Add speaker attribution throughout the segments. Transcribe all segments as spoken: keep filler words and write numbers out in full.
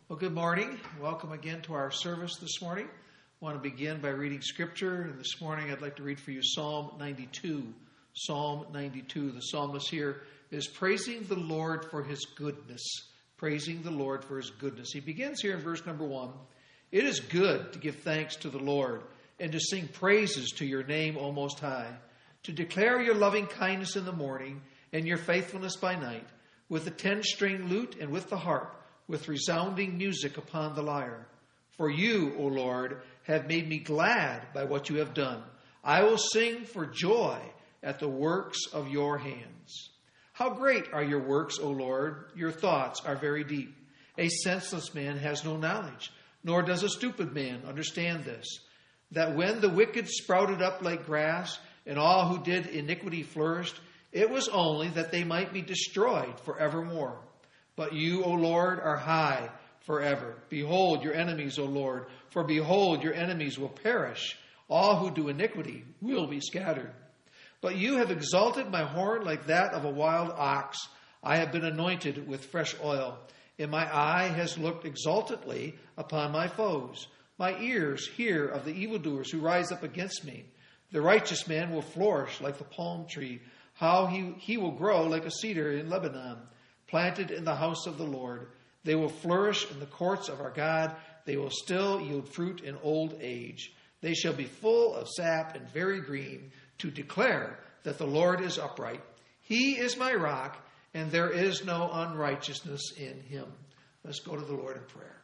Speaker 1: Well, good morning. Welcome again to our service this morning. I want to begin by reading Scripture. And this morning I'd like to read for you Psalm ninety-two. Psalm ninety-two. The psalmist here is praising the Lord for his goodness. Praising the Lord for his goodness. He begins here in verse number one. It is good to give thanks to the Lord and to sing praises to your name, O Most High, to declare your loving kindness in the morning and your faithfulness by night, with the ten-string lute and with the harp, with resounding music upon the lyre. For you, O Lord, have made me glad by what you have done. I will sing for joy at the works of your hands. How great are your works, O Lord! Your thoughts are very deep. A senseless man has no knowledge, nor does a stupid man understand this, that when the wicked sprouted up like grass, and all who did iniquity flourished, it was only that they might be destroyed forevermore. But you, O Lord, are high forever. Behold your enemies, O Lord, for behold your enemies will perish. All who do iniquity will be scattered. But you have exalted my horn like that of a wild ox. I have been anointed with fresh oil, and my eye has looked exultantly upon my foes. My ears hear of the evildoers who rise up against me. The righteous man will flourish like the palm tree. How he, he will grow like a cedar in Lebanon, planted in the house of the Lord. They will flourish in the courts of our God. They will still yield fruit in old age. They shall be full of sap and very green, to declare that the Lord is upright. He is my rock, and there is no unrighteousness in him. Let's go to the Lord in prayer.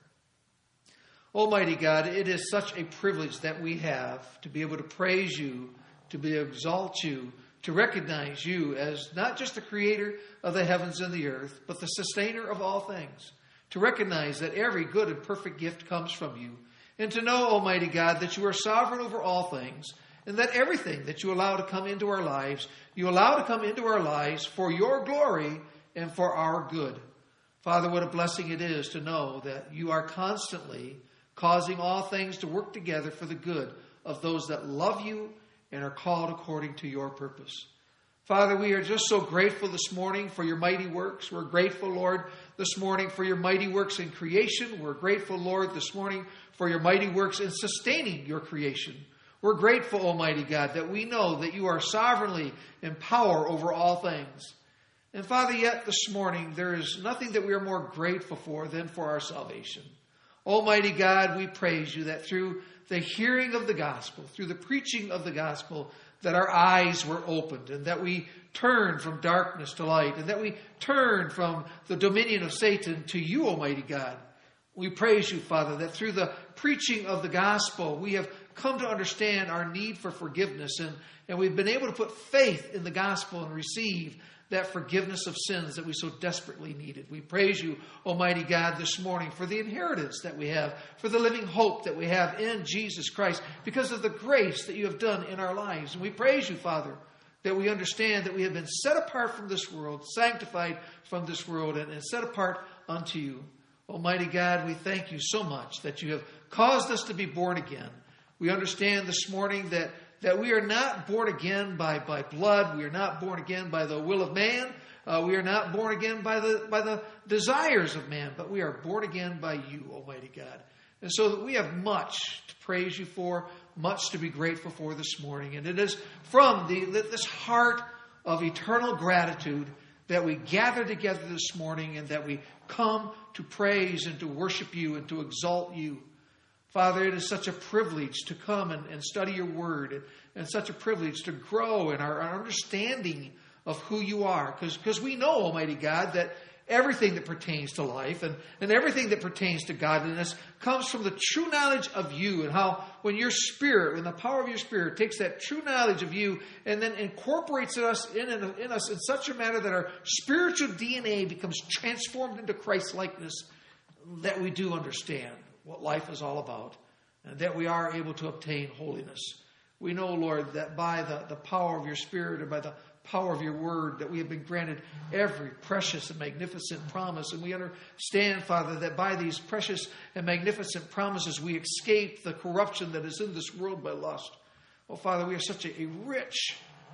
Speaker 1: Almighty God, it is such a privilege that we have to be able to praise you, to be exalt you, to recognize you as not just the creator of the heavens and the earth, but the sustainer of all things. To recognize that every good and perfect gift comes from you. And to know, Almighty God, that you are sovereign over all things, and that everything that you allow to come into our lives, you allow to come into our lives for your glory and for our good. Father, what a blessing it is to know that you are constantly causing all things to work together for the good of those that love you and are called according to your purpose. Father, we are just so grateful this morning for your mighty works. We're grateful, Lord, this morning for your mighty works in creation. We're grateful, Lord, this morning for your mighty works in sustaining your creation. We're grateful, Almighty God, that we know that you are sovereignly in power over all things. And Father, yet this morning, there is nothing that we are more grateful for than for our salvation. Almighty God, we praise you that through the hearing of the gospel, through the preaching of the gospel, that our eyes were opened and that we turned from darkness to light and that we turned from the dominion of Satan to you, Almighty God. We praise you, Father, that through the preaching of the gospel, we have come to understand our need for forgiveness, and, and we've been able to put faith in the gospel and receive that forgiveness of sins that we so desperately needed. We praise you, Almighty God, this morning for the inheritance that we have, for the living hope that we have in Jesus Christ, because of the grace that you have done in our lives. And we praise you, Father, that we understand that we have been set apart from this world, sanctified from this world, and, and set apart unto you. Almighty God, we thank you so much that you have caused us to be born again. We understand this morning that that we are not born again by, by blood. We are not born again by the will of man. Uh, we are not born again by the by the desires of man, but we are born again by you, Almighty God. And so that we have much to praise you for, much to be grateful for this morning. And it is from the this heart of eternal gratitude that we gather together this morning and that we come to praise and to worship you and to exalt you. Father, it is such a privilege to come and, and study your word, and, and such a privilege to grow in our, our understanding of who you are. Because we know, Almighty God, that everything that pertains to life and, and everything that pertains to godliness comes from the true knowledge of you, and how when your spirit, when the power of your spirit takes that true knowledge of you and then incorporates us in, in, in us in such a manner that our spiritual D N A becomes transformed into Christ-likeness, that we do understand what life is all about, and that we are able to obtain holiness. We know, Lord, that by the, the power of your Spirit and by the power of your word, that we have been granted every precious and magnificent promise. And we understand, Father, that by these precious and magnificent promises, we escape the corruption that is in this world by lust. Oh, Father, we are such a, a rich,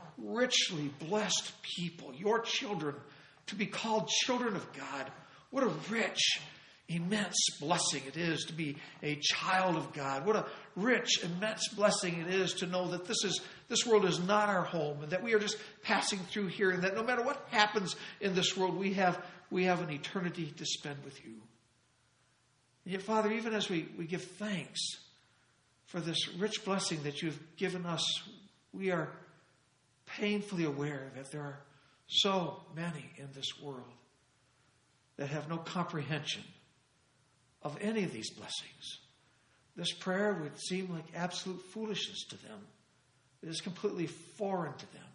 Speaker 1: richly blessed people, your children, to be called children of God. What a rich, immense blessing it is to be a child of God. What a rich, immense blessing it is to know that this is this world is not our home, and that we are just passing through here, and that no matter what happens in this world, we have we have an eternity to spend with you. And yet, Father, even as we, we give thanks for this rich blessing that you've given us, we are painfully aware that there are so many in this world that have no comprehension of any of these blessings. This prayer would seem like absolute foolishness to them. It is completely foreign to them.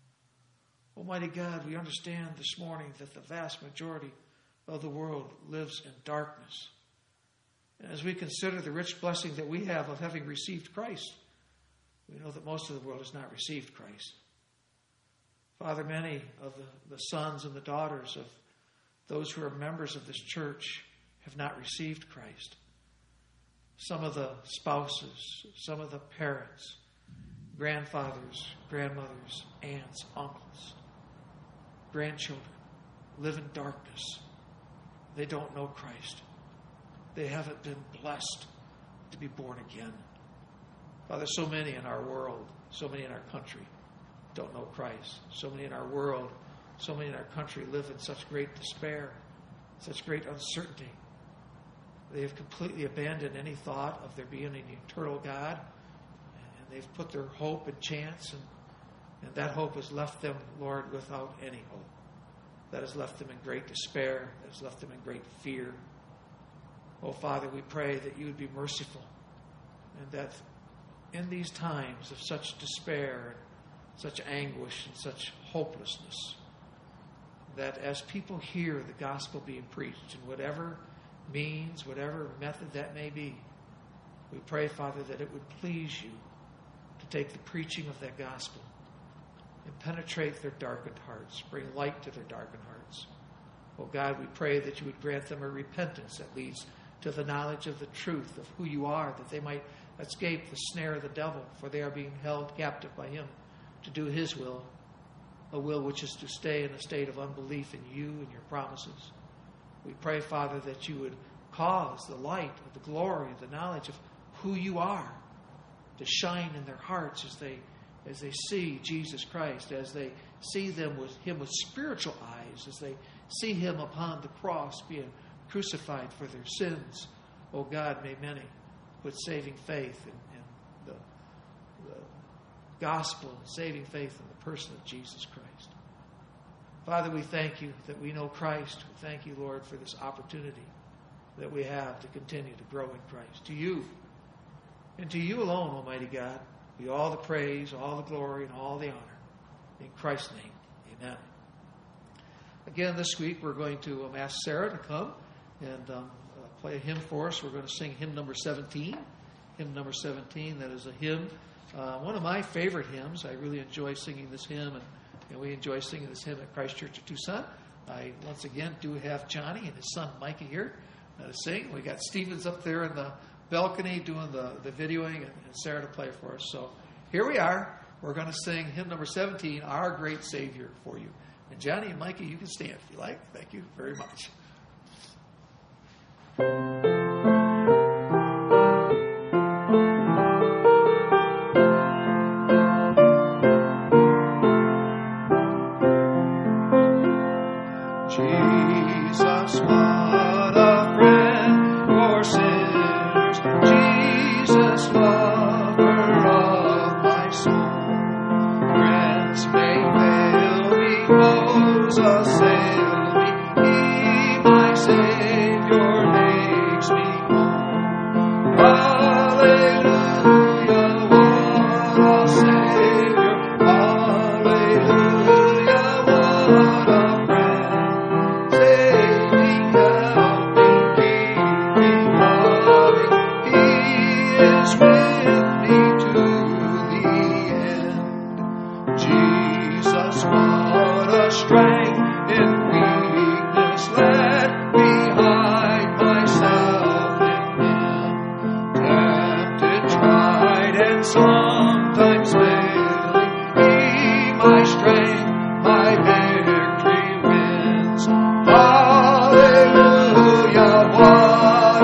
Speaker 1: Almighty God, we understand this morning that the vast majority of the world lives in darkness. And as we consider the rich blessing that we have of having received Christ, we know that most of the world has not received Christ. Father, many of the, the sons and the daughters of those who are members of this church have not received Christ. Some of the spouses, some of the parents, grandfathers, grandmothers, aunts, uncles, grandchildren live in darkness. They don't know Christ. They haven't been blessed to be born again. Father, so many in our world, so many in our country don't know Christ. So many in our world, so many in our country live in such great despair, such great uncertainty. They have completely abandoned any thought of there being an eternal God, and they've put their hope and chance, and, and that hope has left them, Lord, without any hope. That has left them in great despair. That has left them in great fear. Oh, Father, we pray that you would be merciful, and that in these times of such despair, such anguish, and such hopelessness, that as people hear the gospel being preached in whatever means, whatever method that may be, we pray, Father, that it would please you to take the preaching of that gospel and penetrate their darkened hearts, bring light to their darkened hearts. Oh God, we pray that you would grant them a repentance that leads to the knowledge of the truth of who you are, that they might escape the snare of the devil, for they are being held captive by him to do his will, a will which is to stay in a state of unbelief in you and your promises. We pray, Father, that you would cause the light of the glory, the knowledge of who you are to shine in their hearts as they as they see Jesus Christ, as they see them with him with spiritual eyes, as they see him upon the cross being crucified for their sins. Oh God, may many put saving faith in, in the, the gospel, saving faith in the person of Jesus Christ. Father, we thank you that we know Christ. We thank you, Lord, for this opportunity that we have to continue to grow in Christ. To you, and to you alone, Almighty God, be all the praise, all the glory, and all the honor. In Christ's name, amen. Again, this week we're going to um, ask Sarah to come and um, uh, play a hymn for us. We're going to sing hymn number seventeen. Hymn number seventeen, that is a hymn, uh, one of my favorite hymns. I really enjoy singing this hymn, and, and we enjoy singing this hymn at Christ Church of Tucson. I, once again, do have Johnny and his son Micah here uh, to sing. We got Stevens up there in the balcony doing the, the videoing, and, and Sarah to play for us. So here we are. We're going to sing hymn number seventeen, Our Great Savior, for you. And Johnny and Micah, you can stand if you like. Thank you very much. Jesus, what a friend for sinners. Jesus, lover of my soul. Friends may fail me, foes assail me. He, my Savior, makes me whole. Hallelujah, what a Savior. Hallelujah, what a friend. Saving, helping, keeping, loving. He is with me to the end. Jesus, what a strength in weakness. Let me hide myself in him. Tempted, tried, and sometimes failing. He, my strength, my victory wins. Hallelujah, what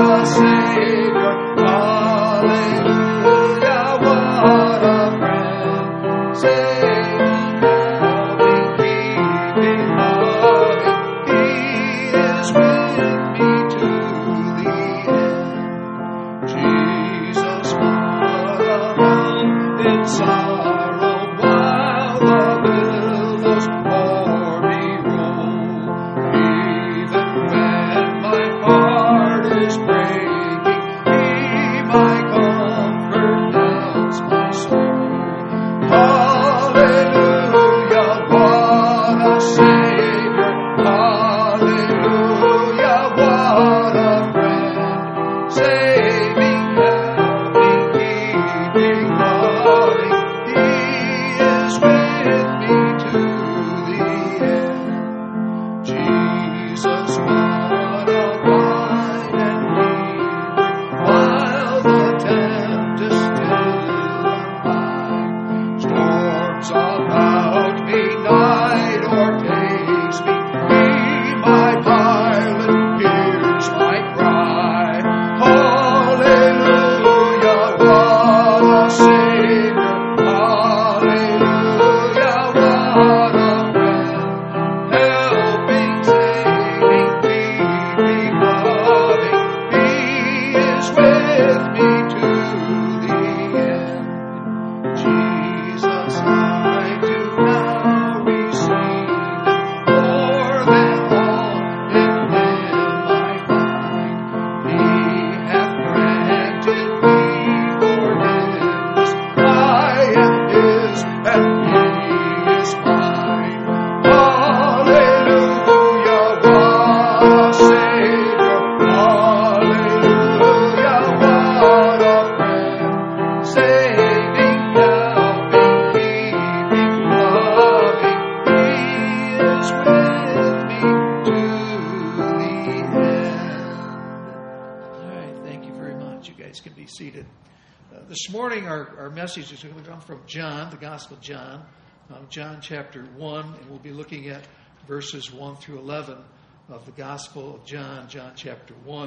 Speaker 1: This morning, our, our message is going to come from John, the Gospel of John, um, John chapter one, and we'll be looking at verses one through eleven of the Gospel of John, John chapter one.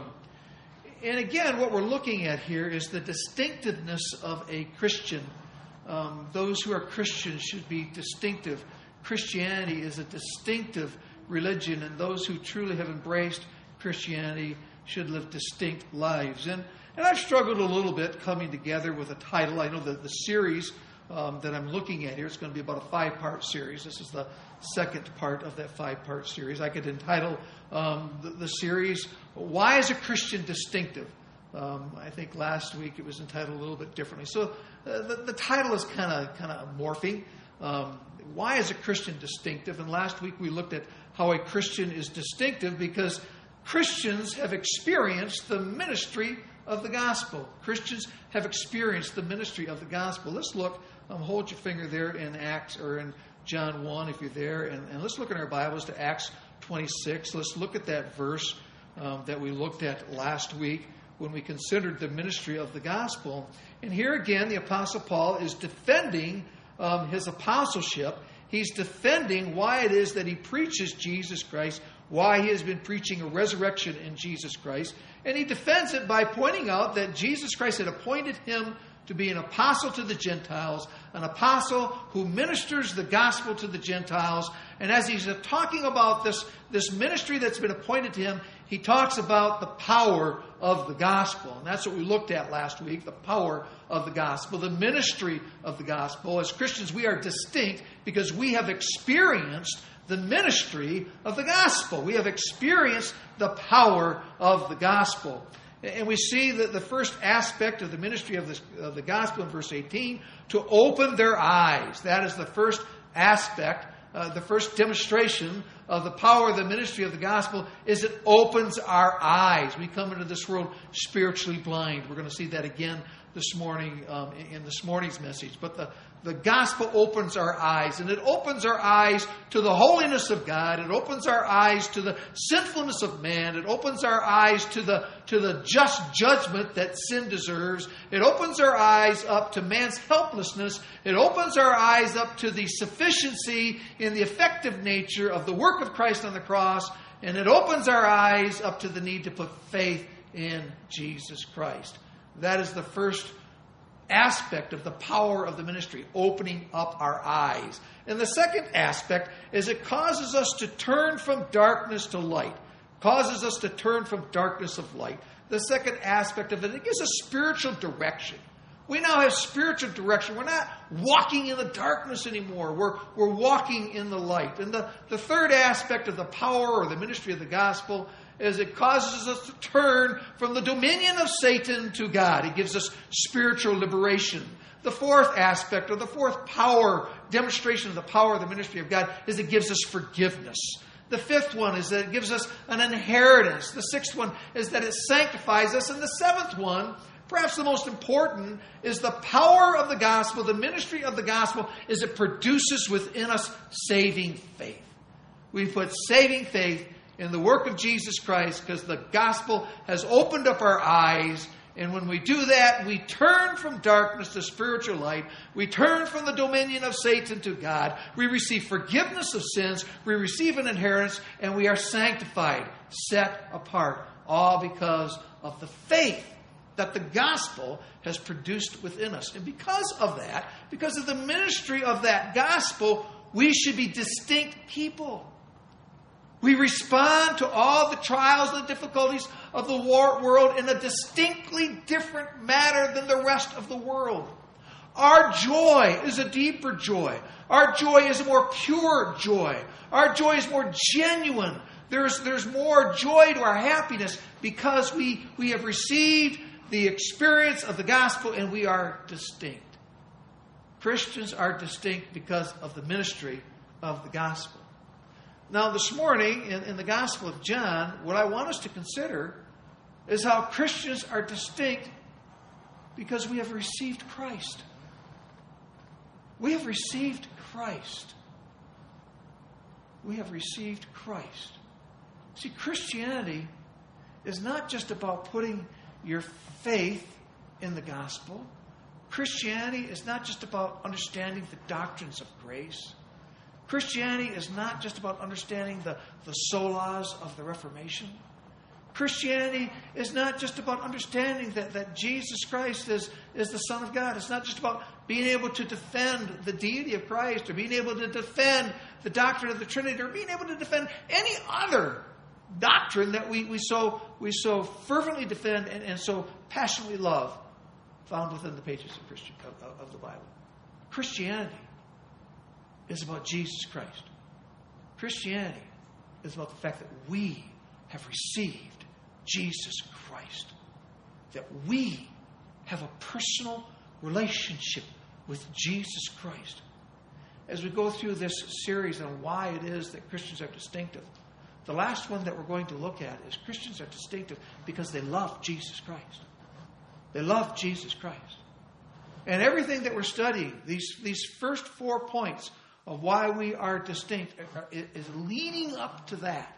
Speaker 1: And again, what we're looking at here is the distinctiveness of a Christian. Um, those who are Christians should be distinctive. Christianity is a distinctive religion, and those who truly have embraced Christianity should live distinct lives. And And I've struggled a little bit coming together with a title. I know that the series um, that I'm looking at here is going to be about a five-part series. This is the second part of that five-part series. I could entitle um, the, the series, Why is a Christian Distinctive? Um, I think last week it was entitled a little bit differently. So uh, the, the title is kind of kind of morphing. Um, why is a Christian distinctive? And last week we looked at how a Christian is distinctive because Christians have experienced the ministry of the gospel. Christians have experienced the ministry of the gospel. Let's look, um, hold your finger there in Acts or in John one if you're there, and, and let's look in our Bibles to Acts twenty-six. Let's look at that verse um, that we looked at last week when we considered the ministry of the gospel. And here again, the Apostle Paul is defending um, his apostleship. He's defending why it is that he preaches Jesus Christ, why he has been preaching a resurrection in Jesus Christ. And he defends it by pointing out that Jesus Christ had appointed him to be an apostle to the Gentiles, an apostle who ministers the gospel to the Gentiles. And as he's talking about this, this ministry that's been appointed to him, he talks about the power of the gospel. And that's what we looked at last week, the power of the gospel, the ministry of the gospel. As Christians, we are distinct because we have experienced the ministry of the gospel. We have experienced the power of the gospel. And we see that the first aspect of the ministry of, this, of the gospel in verse eighteen, to open their eyes. That is the first aspect, uh, the first demonstration of the power of the ministry of the gospel is it opens our eyes. We come into this world spiritually blind. We're going to see that again this morning um, in this morning's message. But the The gospel opens our eyes, and it opens our eyes to the holiness of God. It opens our eyes to the sinfulness of man. It opens our eyes to the, to the just judgment that sin deserves. It opens our eyes up to man's helplessness. It opens our eyes up to the sufficiency in the effective nature of the work of Christ on the cross. And it opens our eyes up to the need to put faith in Jesus Christ. That is the first aspect of the power of the ministry, opening up our eyes. And the second aspect is it causes us to turn from darkness to light. Causes us to turn from darkness of light. The second aspect of it, it gives us spiritual direction. We now have spiritual direction. We're not walking in the darkness anymore. We're, we're walking in the light. And the, the third aspect of the power or the ministry of the gospel is it causes us to turn from the dominion of Satan to God. It gives us spiritual liberation. The fourth aspect, or the fourth power, demonstration of the power of the ministry of God, is it gives us forgiveness. The fifth one is that it gives us an inheritance. The sixth one is that it sanctifies us. And the seventh one, perhaps the most important, is the power of the gospel, the ministry of the gospel, is it produces within us saving faith. We put saving faith in the work of Jesus Christ because the gospel has opened up our eyes. And when we do that, we turn from darkness to spiritual light. We turn from the dominion of Satan to God. We receive forgiveness of sins. We receive an inheritance. And we are sanctified, set apart. All because of the faith that the gospel has produced within us. And because of that, because of the ministry of that gospel, we should be distinct people. We respond to all the trials and the difficulties of the world in a distinctly different manner than the rest of the world. Our joy is a deeper joy. Our joy is a more pure joy. Our joy is more genuine. There's, there's more joy to our happiness because we, we have received the experience of the gospel and we are distinct. Christians are distinct because of the ministry of the gospel. Now, this morning, in, in the Gospel of John, what I want us to consider is how Christians are distinct because we have received Christ. We have received Christ. We have received Christ. See, Christianity is not just about putting your faith in the gospel. Christianity is not just about understanding the doctrines of grace. Christianity is not just about understanding the, the solas of the Reformation. Christianity is not just about understanding that, that Jesus Christ is, is the Son of God. It's not just about being able to defend the deity of Christ or being able to defend the doctrine of the Trinity or being able to defend any other doctrine that we, we, so, we so fervently defend and, and so passionately love found within the pages of, Christian, of, of the Bible. Christianity is about Jesus Christ. Christianity is about the fact that we have received Jesus Christ. That we have a personal relationship with Jesus Christ. As we go through this series on why it is that Christians are distinctive, the last one that we're going to look at is Christians are distinctive because they love Jesus Christ. They love Jesus Christ. And everything that we're studying, these, these first four points of why we are distinct is leading up to that.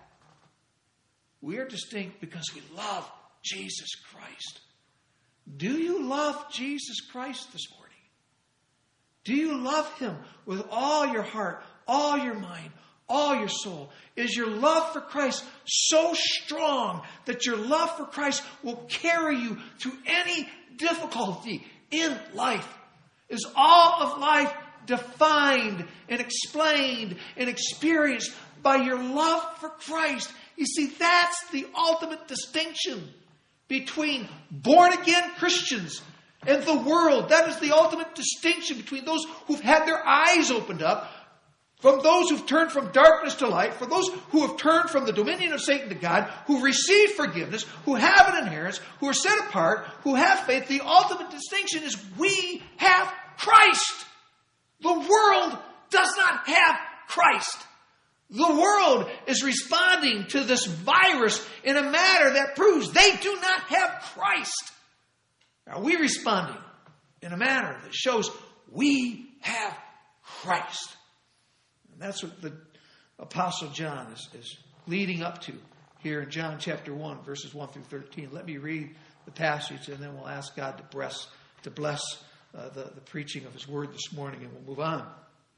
Speaker 1: We are distinct because we love Jesus Christ. Do you love Jesus Christ this morning? Do you love Him with all your heart, all your mind, all your soul? Is your love for Christ so strong that your love for Christ will carry you through any difficulty in life? Is all of life defined and explained and experienced by your love for Christ? You see, that's the ultimate distinction between born-again Christians and the world. That is the ultimate distinction between those who've had their eyes opened up, from those who've turned from darkness to light, for those who have turned from the dominion of Satan to God, who've received forgiveness, who have an inheritance, who are set apart, who have faith. The ultimate distinction is we have Christ. The world does not have Christ. The world is responding to this virus in a manner that proves they do not have Christ. Are we responding in a manner that shows we have Christ? And that's what the Apostle John is, is leading up to here in John chapter one, verses one through thirteen. Let me read the passage and then we'll ask God to bless, to bless uh, the, the preaching of His word this morning and we'll move on.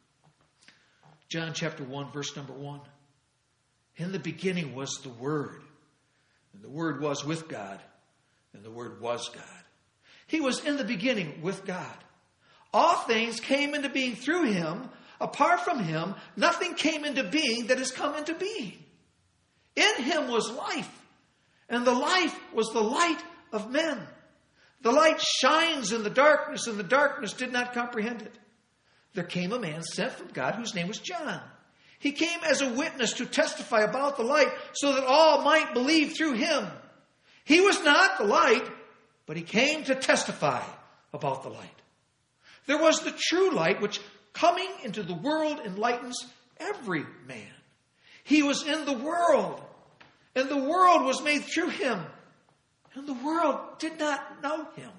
Speaker 1: John chapter one, verse number one. In the beginning was the Word, and the Word was with God, and the Word was God. He was in the beginning with God. All things came into being through him. Apart from him, nothing came into being that has come into being. In him was life, and the life was the light of men. The light shines in the darkness, and the darkness did not comprehend it. There came a man sent from God whose name was John. He came as a witness to testify about the light so that all might believe through him. He was not the light, but he came to testify about the light. There was the true light, which coming into the world enlightens every man. He was in the world, and the world was made through him, and the world did not know him.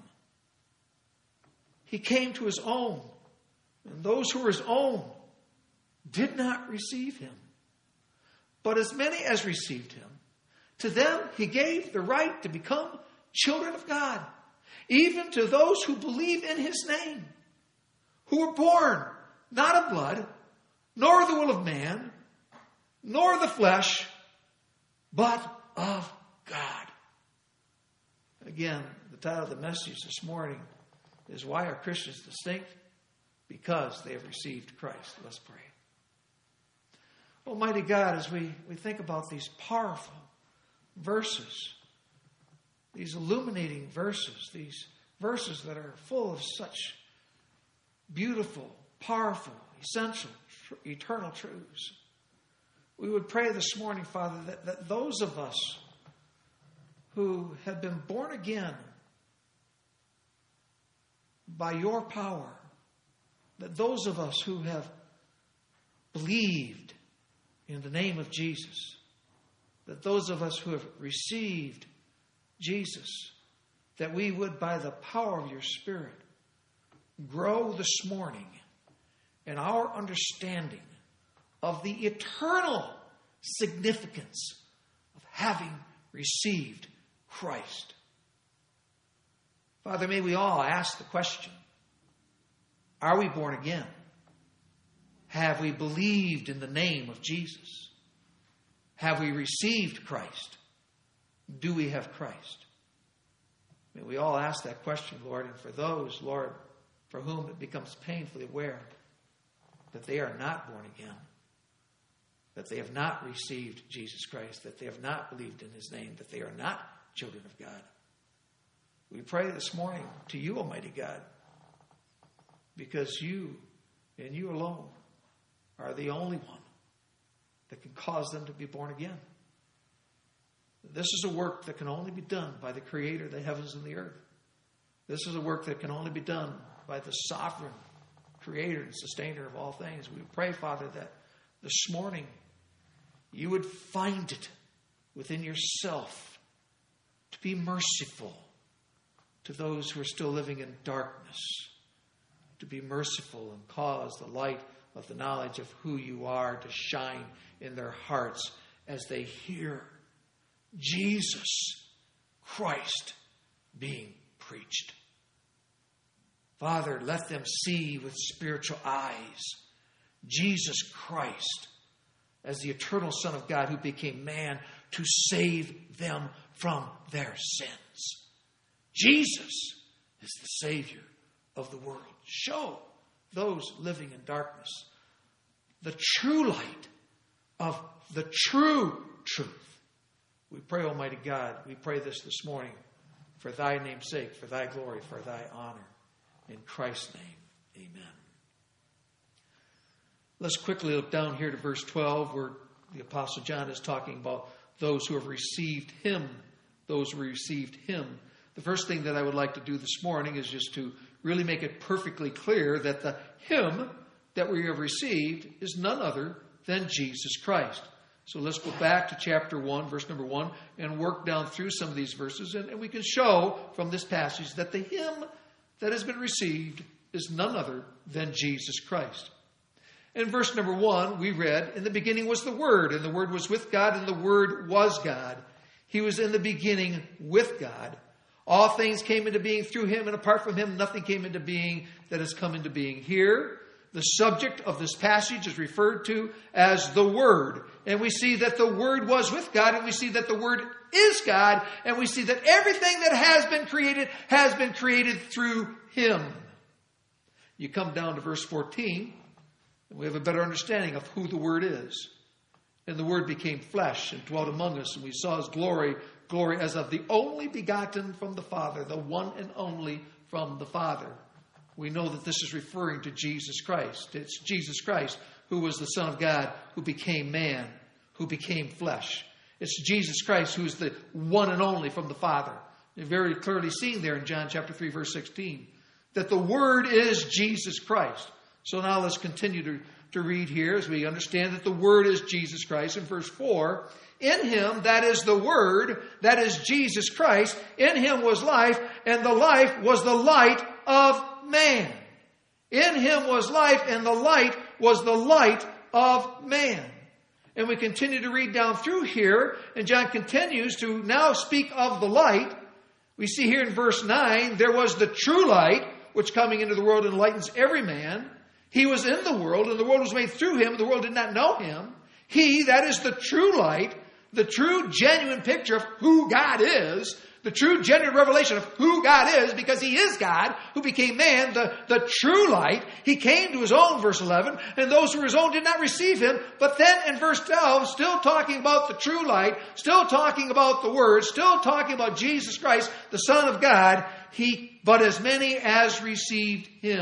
Speaker 1: He came to his own, and those who were his own did not receive him. But as many as received him, to them he gave the right to become children of God, even to those who believe in his name, who were born not of blood, nor the will of man, nor the flesh, but of God. Again, the title of the message this morning is Why Are Christians Distinct? Because they have received Christ. Let's pray. Almighty God, as we, we think about these powerful verses, these illuminating verses, these verses that are full of such beautiful, powerful, essential, tr- eternal truths, we would pray this morning, Father, that, that those of us who have been born again by your power, that those of us who have believed in the name of Jesus, that those of us who have received Jesus, that we would, by the power of your Spirit, grow this morning in our understanding of the eternal significance of having received Christ. Father, may we all ask the question, are we born again? Have we believed in the name of Jesus? Have we received Christ? Do we have Christ? May we all ask that question, Lord, and for those, Lord, for whom it becomes painfully aware that they are not born again, that they have not received Jesus Christ, that they have not believed in his name, that they are not children of God. We pray this morning to you, Almighty God, because you and you alone are the only one that can cause them to be born again. This is a work that can only be done by the Creator of the heavens and the earth. This is a work that can only be done by the sovereign Creator and Sustainer of all things. We pray, Father, that this morning you would find it within yourself to be merciful to those who are still living in darkness, to be merciful and cause the light of the knowledge of who you are to shine in their hearts as they hear Jesus Christ being preached. Father, let them see with spiritual eyes Jesus Christ as the eternal Son of God who became man to save them from their sins. Jesus is the Savior of the world. Show those living in darkness the true light of the true truth. We pray, Almighty God, we pray this this morning for thy name's sake, for thy glory, for thy honor. In Christ's name, amen. Let's quickly look down here to verse twelve, where the Apostle John is talking about those who have received him, those who received him. The first thing that I would like to do this morning is just to really make it perfectly clear that the him that we have received is none other than Jesus Christ. So let's go back to chapter one, verse number one, and work down through some of these verses. And, and we can show from this passage that the him that has been received is none other than Jesus Christ. In verse number one, we read, in the beginning was the Word, and the Word was with God, and the Word was God. He was in the beginning with God. All things came into being through him, and apart from him, nothing came into being that has come into being. Here, The subject of this passage is referred to as the Word. And we see that the Word was with God, and we see that the Word is God, and we see that everything that has been created has been created through Him. You come down to verse fourteen, and we have a better understanding of who the Word is. And the Word became flesh and dwelt among us, and we saw His glory, glory as of the only begotten from the Father, the one and only from the Father. We know that this is referring to Jesus Christ. It's Jesus Christ who was the Son of God, who became man, who became flesh. It's Jesus Christ who is the one and only from the Father. You're very clearly seen there in John chapter three, verse sixteen, that the Word is Jesus Christ. So now let's continue to, to read here as we understand that the Word is Jesus Christ. In verse four, in Him, that is the Word, that is Jesus Christ, in Him was life, and the life was the light of man. In Him was life, and the light was the light of man. And we continue to read down through here, and John continues to now speak of the light. We see here in verse nine, there was the true light, which coming into the world enlightens every man. He was in the world, and the world was made through Him, and the world did not know Him. He, that is the true light, the true genuine picture of who God is, the true genuine revelation of who God is, because He is God, who became man, the, the true light. He came to His own, verse eleven, and those who were His own did not receive Him. But then in verse twelve, still talking about the true light, still talking about the Word, still talking about Jesus Christ, the Son of God, He, but as many as received Him.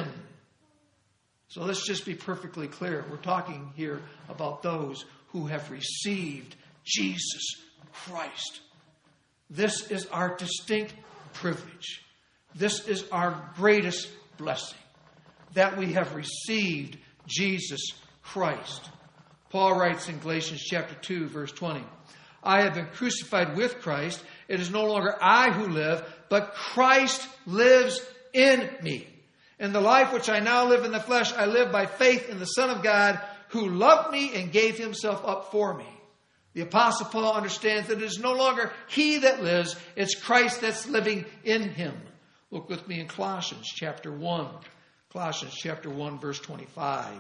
Speaker 1: So let's just be perfectly clear. We're talking here about those who have received Jesus Christ. This is our distinct privilege. This is our greatest blessing, that we have received Jesus Christ. Paul writes in Galatians chapter two, verse twenty, I have been crucified with Christ. It is no longer I who live, but Christ lives in me. And the life which I now live in the flesh, I live by faith in the Son of God, who loved me and gave Himself up for me. The Apostle Paul understands that it is no longer he that lives, it's Christ that's living in him. Look with me in Colossians chapter one. Colossians chapter one, verse twenty-five.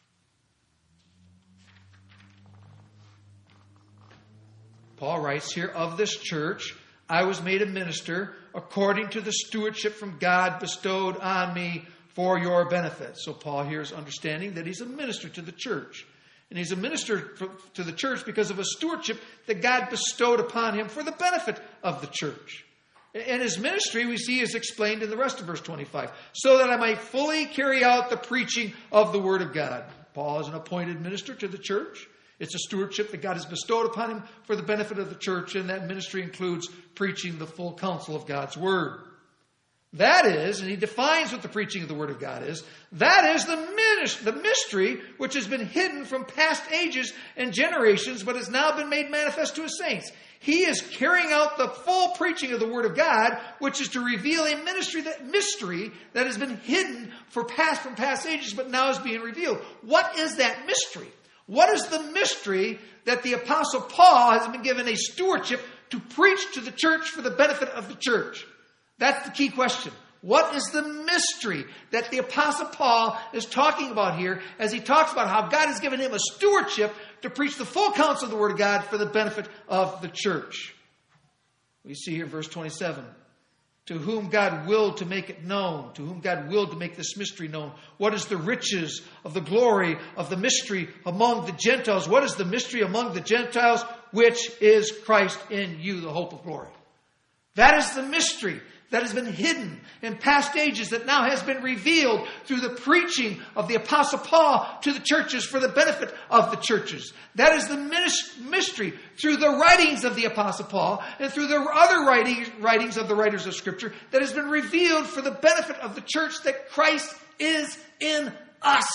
Speaker 1: Paul writes here, of this church I was made a minister according to the stewardship from God bestowed on me for your benefit. So Paul here is understanding that he's a minister to the church. And he's a minister to the church because of a stewardship that God bestowed upon him for the benefit of the church. And his ministry, we see, is explained in the rest of verse twenty-five. So that I might fully carry out the preaching of the Word of God. Paul is an appointed minister to the church. It's a stewardship that God has bestowed upon him for the benefit of the church. And that ministry includes preaching the full counsel of God's Word. That is, and he defines what the preaching of the Word of God is, that is the ministry, the mystery which has been hidden from past ages and generations, but has now been made manifest to His saints. He is carrying out the full preaching of the Word of God, which is to reveal a ministry that mystery that has been hidden for past from past ages, but now is being revealed. What is that mystery? What is the mystery that the Apostle Paul has been given a stewardship to preach to the church for the benefit of the church? That's the key question. What is the mystery that the Apostle Paul is talking about here as he talks about how God has given him a stewardship to preach the full counsel of the Word of God for the benefit of the church? We see here in verse twenty-seven, to whom God willed to make it known, to whom God willed to make this mystery known. What is the riches of the glory of the mystery among the Gentiles? What is the mystery among the Gentiles? Which is Christ in you, the hope of glory. That is the mystery that has been hidden in past ages that now has been revealed through the preaching of the Apostle Paul to the churches for the benefit of the churches. That is the mystery through the writings of the Apostle Paul and through the other writings, writings of the writers of Scripture that has been revealed for the benefit of the church, that Christ is in us.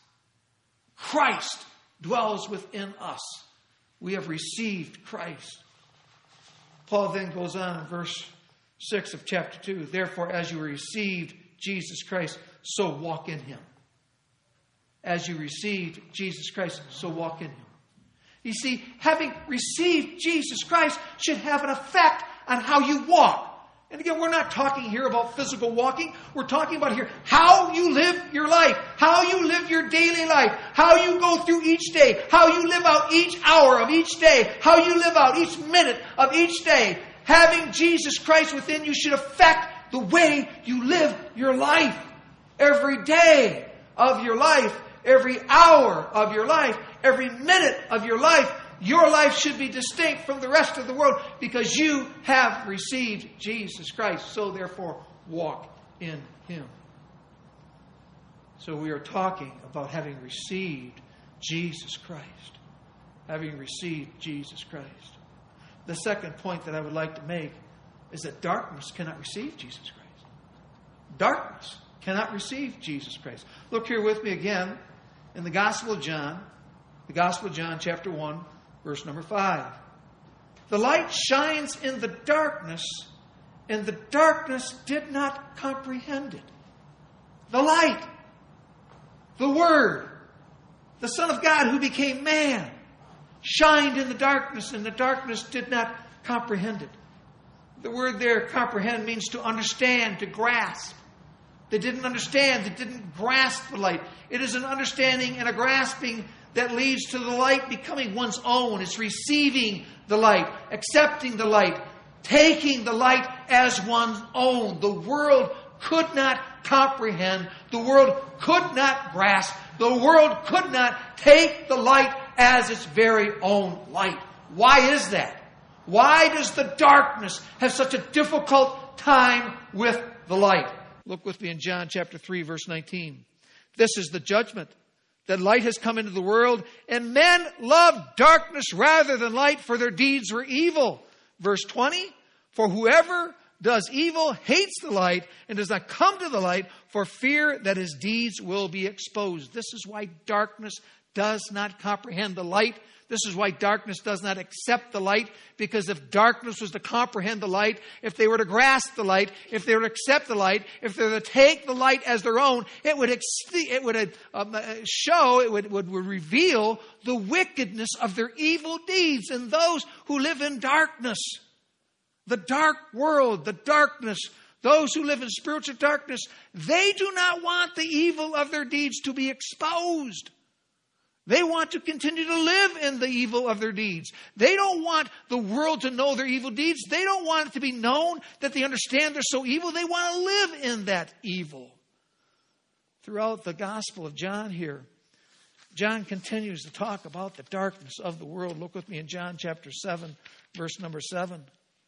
Speaker 1: Christ dwells within us. We have received Christ. Paul then goes on in verse six of chapter two. Therefore, as you received Jesus Christ, so walk in Him. As you received Jesus Christ, so walk in Him. You see, having received Jesus Christ should have an effect on how you walk. And again, we're not talking here about physical walking. We're talking about here how you live your life, how you live your daily life, how you go through each day, how you live out each hour of each day, how you live out each minute of each day. Having Jesus Christ within you should affect the way you live your life. Every day of your life, every hour of your life, every minute of your life, your life should be distinct from the rest of the world because you have received Jesus Christ. So therefore, walk in Him. So we are talking about having received Jesus Christ. Having received Jesus Christ. The second point that I would like to make is that darkness cannot receive Jesus Christ. Darkness cannot receive Jesus Christ. Look here with me again in the Gospel of John. The Gospel of John, chapter one. Verse number five. The light shines in the darkness, and the darkness did not comprehend it. The light, the Word, the Son of God who became man, shined in the darkness, and the darkness did not comprehend it. The word there, comprehend, means to understand, to grasp. They didn't understand, they didn't grasp the light. It is an understanding and a grasping that leads to the light becoming one's own. It's receiving the light, accepting the light, taking the light as one's own. The world could not comprehend. The world could not grasp. The world could not take the light as its very own light. Why is that? Why does the darkness have such a difficult time with the light? Look with me in John chapter three, verse nineteen. This is the judgment. That light has come into the world, and men loved darkness rather than light, for their deeds were evil. Verse twenty, for whoever does evil hates the light and does not come to the light for fear that his deeds will be exposed. This is why darkness does not comprehend the light. This is why darkness does not accept the light, because if darkness was to comprehend the light, if they were to grasp the light, if they were to accept the light, if they were to take the light as their own, it would ex- it would um, show, it would, would, would reveal the wickedness of their evil deeds and those who live in darkness. The dark world, the darkness, those who live in spiritual darkness, they do not want the evil of their deeds to be exposed. They want to continue to live in the evil of their deeds. They don't want the world to know their evil deeds. They don't want it to be known that they understand they're so evil. They want to live in that evil. Throughout the Gospel of John here, John continues to talk about the darkness of the world. Look with me in John chapter seven, verse number seven.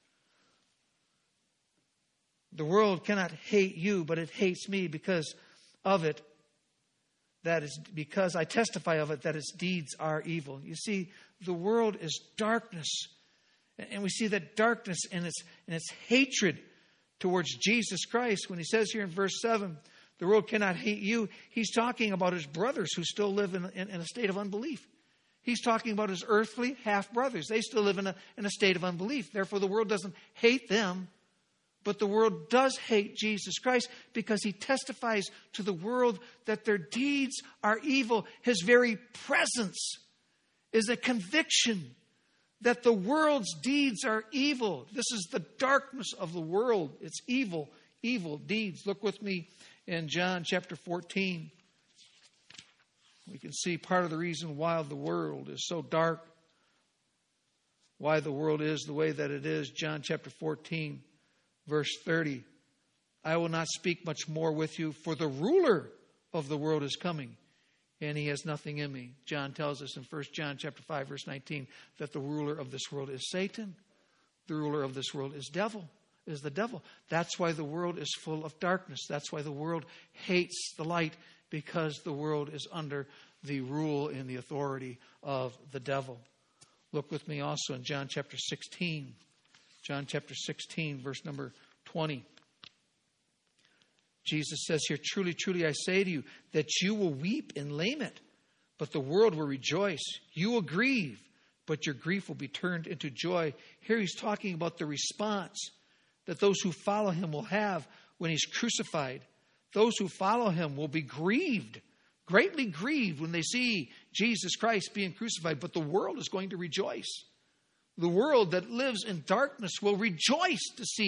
Speaker 1: The world cannot hate you, but it hates me because of it. That is because I testify of it that its deeds are evil. You see, the world is darkness. And we see that darkness in its, in its hatred towards Jesus Christ. When he says here in verse seven, the world cannot hate you, he's talking about his brothers who still live in, in, in a state of unbelief. He's talking about his earthly half-brothers. They still live in a, in a state of unbelief. Therefore, the world doesn't hate them. But the world does hate Jesus Christ because he testifies to the world that their deeds are evil. His very presence is a conviction that the world's deeds are evil. This is the darkness of the world. It's evil, evil deeds. Look with me in John chapter fourteen. We can see part of the reason why the world is so dark, why the world is the way that it is. John chapter fourteen. Verse thirty, I will not speak much more with you, for the ruler of the world is coming, and he has nothing in me. John tells us in First John chapter five, verse nineteen, that the ruler of this world is Satan. The ruler of this world is devil, is the devil. That's why the world is full of darkness. That's why the world hates the light, because the world is under the rule and the authority of the devil. Look with me also in John chapter sixteen. John chapter sixteen, verse number twenty. Jesus says here, truly, truly, I say to you, that you will weep in lament, but the world will rejoice. You will grieve, but your grief will be turned into joy. Here he's talking about the response that those who follow him will have when he's crucified. Those who follow him will be grieved, greatly grieved when they see Jesus Christ being crucified, but the world is going to rejoice. The world that lives in darkness will rejoice to see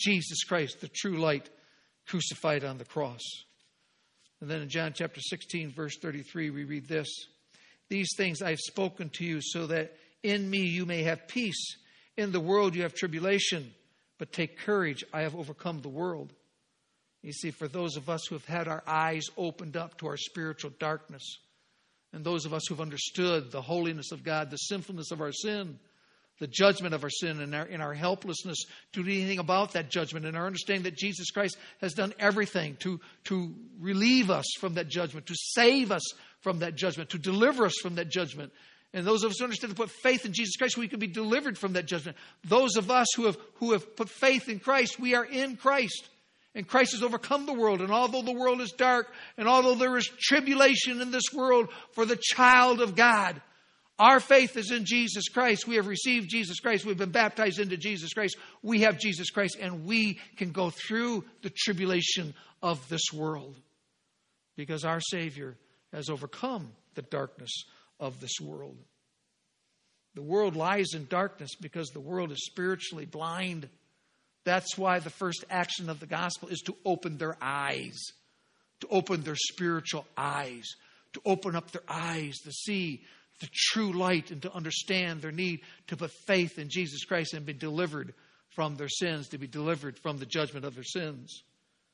Speaker 1: Jesus Christ, the true light, crucified on the cross. And then in John chapter sixteen, verse thirty-three, we read this. These things I have spoken to you so that in me you may have peace. In the world you have tribulation, but take courage, I have overcome the world. You see, for those of us who have had our eyes opened up to our spiritual darkness, and those of us who have understood the holiness of God, the sinfulness of our sin, the judgment of our sin, and our, in our helplessness to do anything about that judgment, and our understanding that Jesus Christ has done everything to, to relieve us from that judgment, to save us from that judgment, to deliver us from that judgment. And those of us who understand to put faith in Jesus Christ, we can be delivered from that judgment. Those of us who have, who have put faith in Christ, we are in Christ. And Christ has overcome the world. And although the world is dark, and although there is tribulation in this world for the child of God, our faith is in Jesus Christ. We have received Jesus Christ. We've been baptized into Jesus Christ. We have Jesus Christ, and we can go through the tribulation of this world because our Savior has overcome the darkness of this world. The world lies in darkness because the world is spiritually blind. That's why the first action of the gospel is to open their eyes, to open their spiritual eyes, to open up their eyes to see the true light and to understand their need to put faith in Jesus Christ and be delivered from their sins, to be delivered from the judgment of their sins.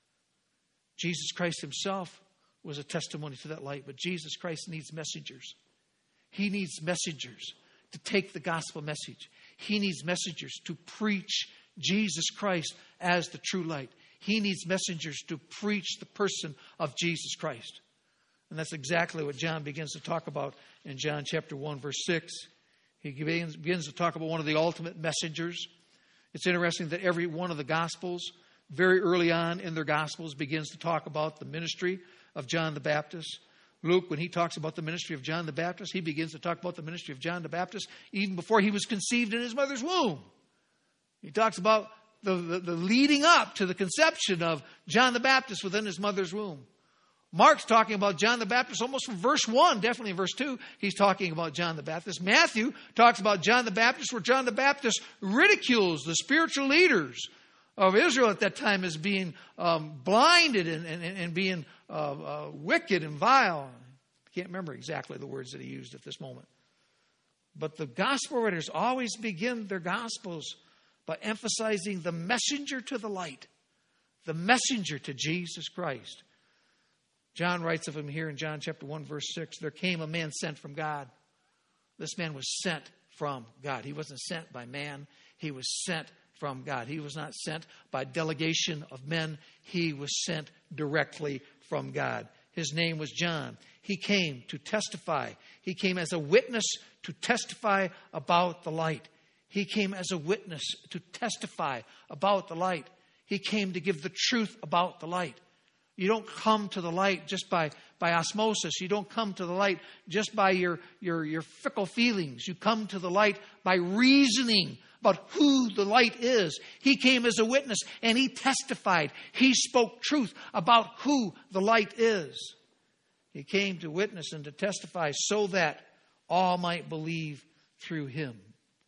Speaker 1: Jesus Christ himself was a testimony to that light, but Jesus Christ needs messengers. He needs messengers to take the gospel message. He needs messengers to preach Jesus Christ as the true light. He needs messengers to preach the person of Jesus Christ. And that's exactly what John begins to talk about in John chapter one, verse six. He begins, begins to talk about one of the ultimate messengers. It's interesting that every one of the Gospels, very early on in their Gospels, begins to talk about the ministry of John the Baptist. Luke, when he talks about the ministry of John the Baptist, he begins to talk about the ministry of John the Baptist even before he was conceived in his mother's womb. He talks about the, the, the leading up to the conception of John the Baptist within his mother's womb. Mark's talking about John the Baptist almost from verse one, definitely in verse two, he's talking about John the Baptist. Matthew talks about John the Baptist, where John the Baptist ridicules the spiritual leaders of Israel at that time as being um, blinded and, and, and being uh, uh, wicked and vile. I can't remember exactly the words that he used at this moment. But the gospel writers always begin their gospels by emphasizing the messenger to the light, the messenger to Jesus Christ. John writes of him here in John chapter one, verse six, there came a man sent from God. This man was sent from God. He wasn't sent by man. He was sent from God. He was not sent by delegation of men. He was sent directly from God. His name was John. He came to testify. He came as a witness to testify about the light. He came as a witness to testify about the light. He came to give the truth about the light. You don't come to the light just by, by osmosis. You don't come to the light just by your, your, your fickle feelings. You come to the light by reasoning about who the light is. He came as a witness and he testified. He spoke truth about who the light is. He came to witness and to testify so that all might believe through him.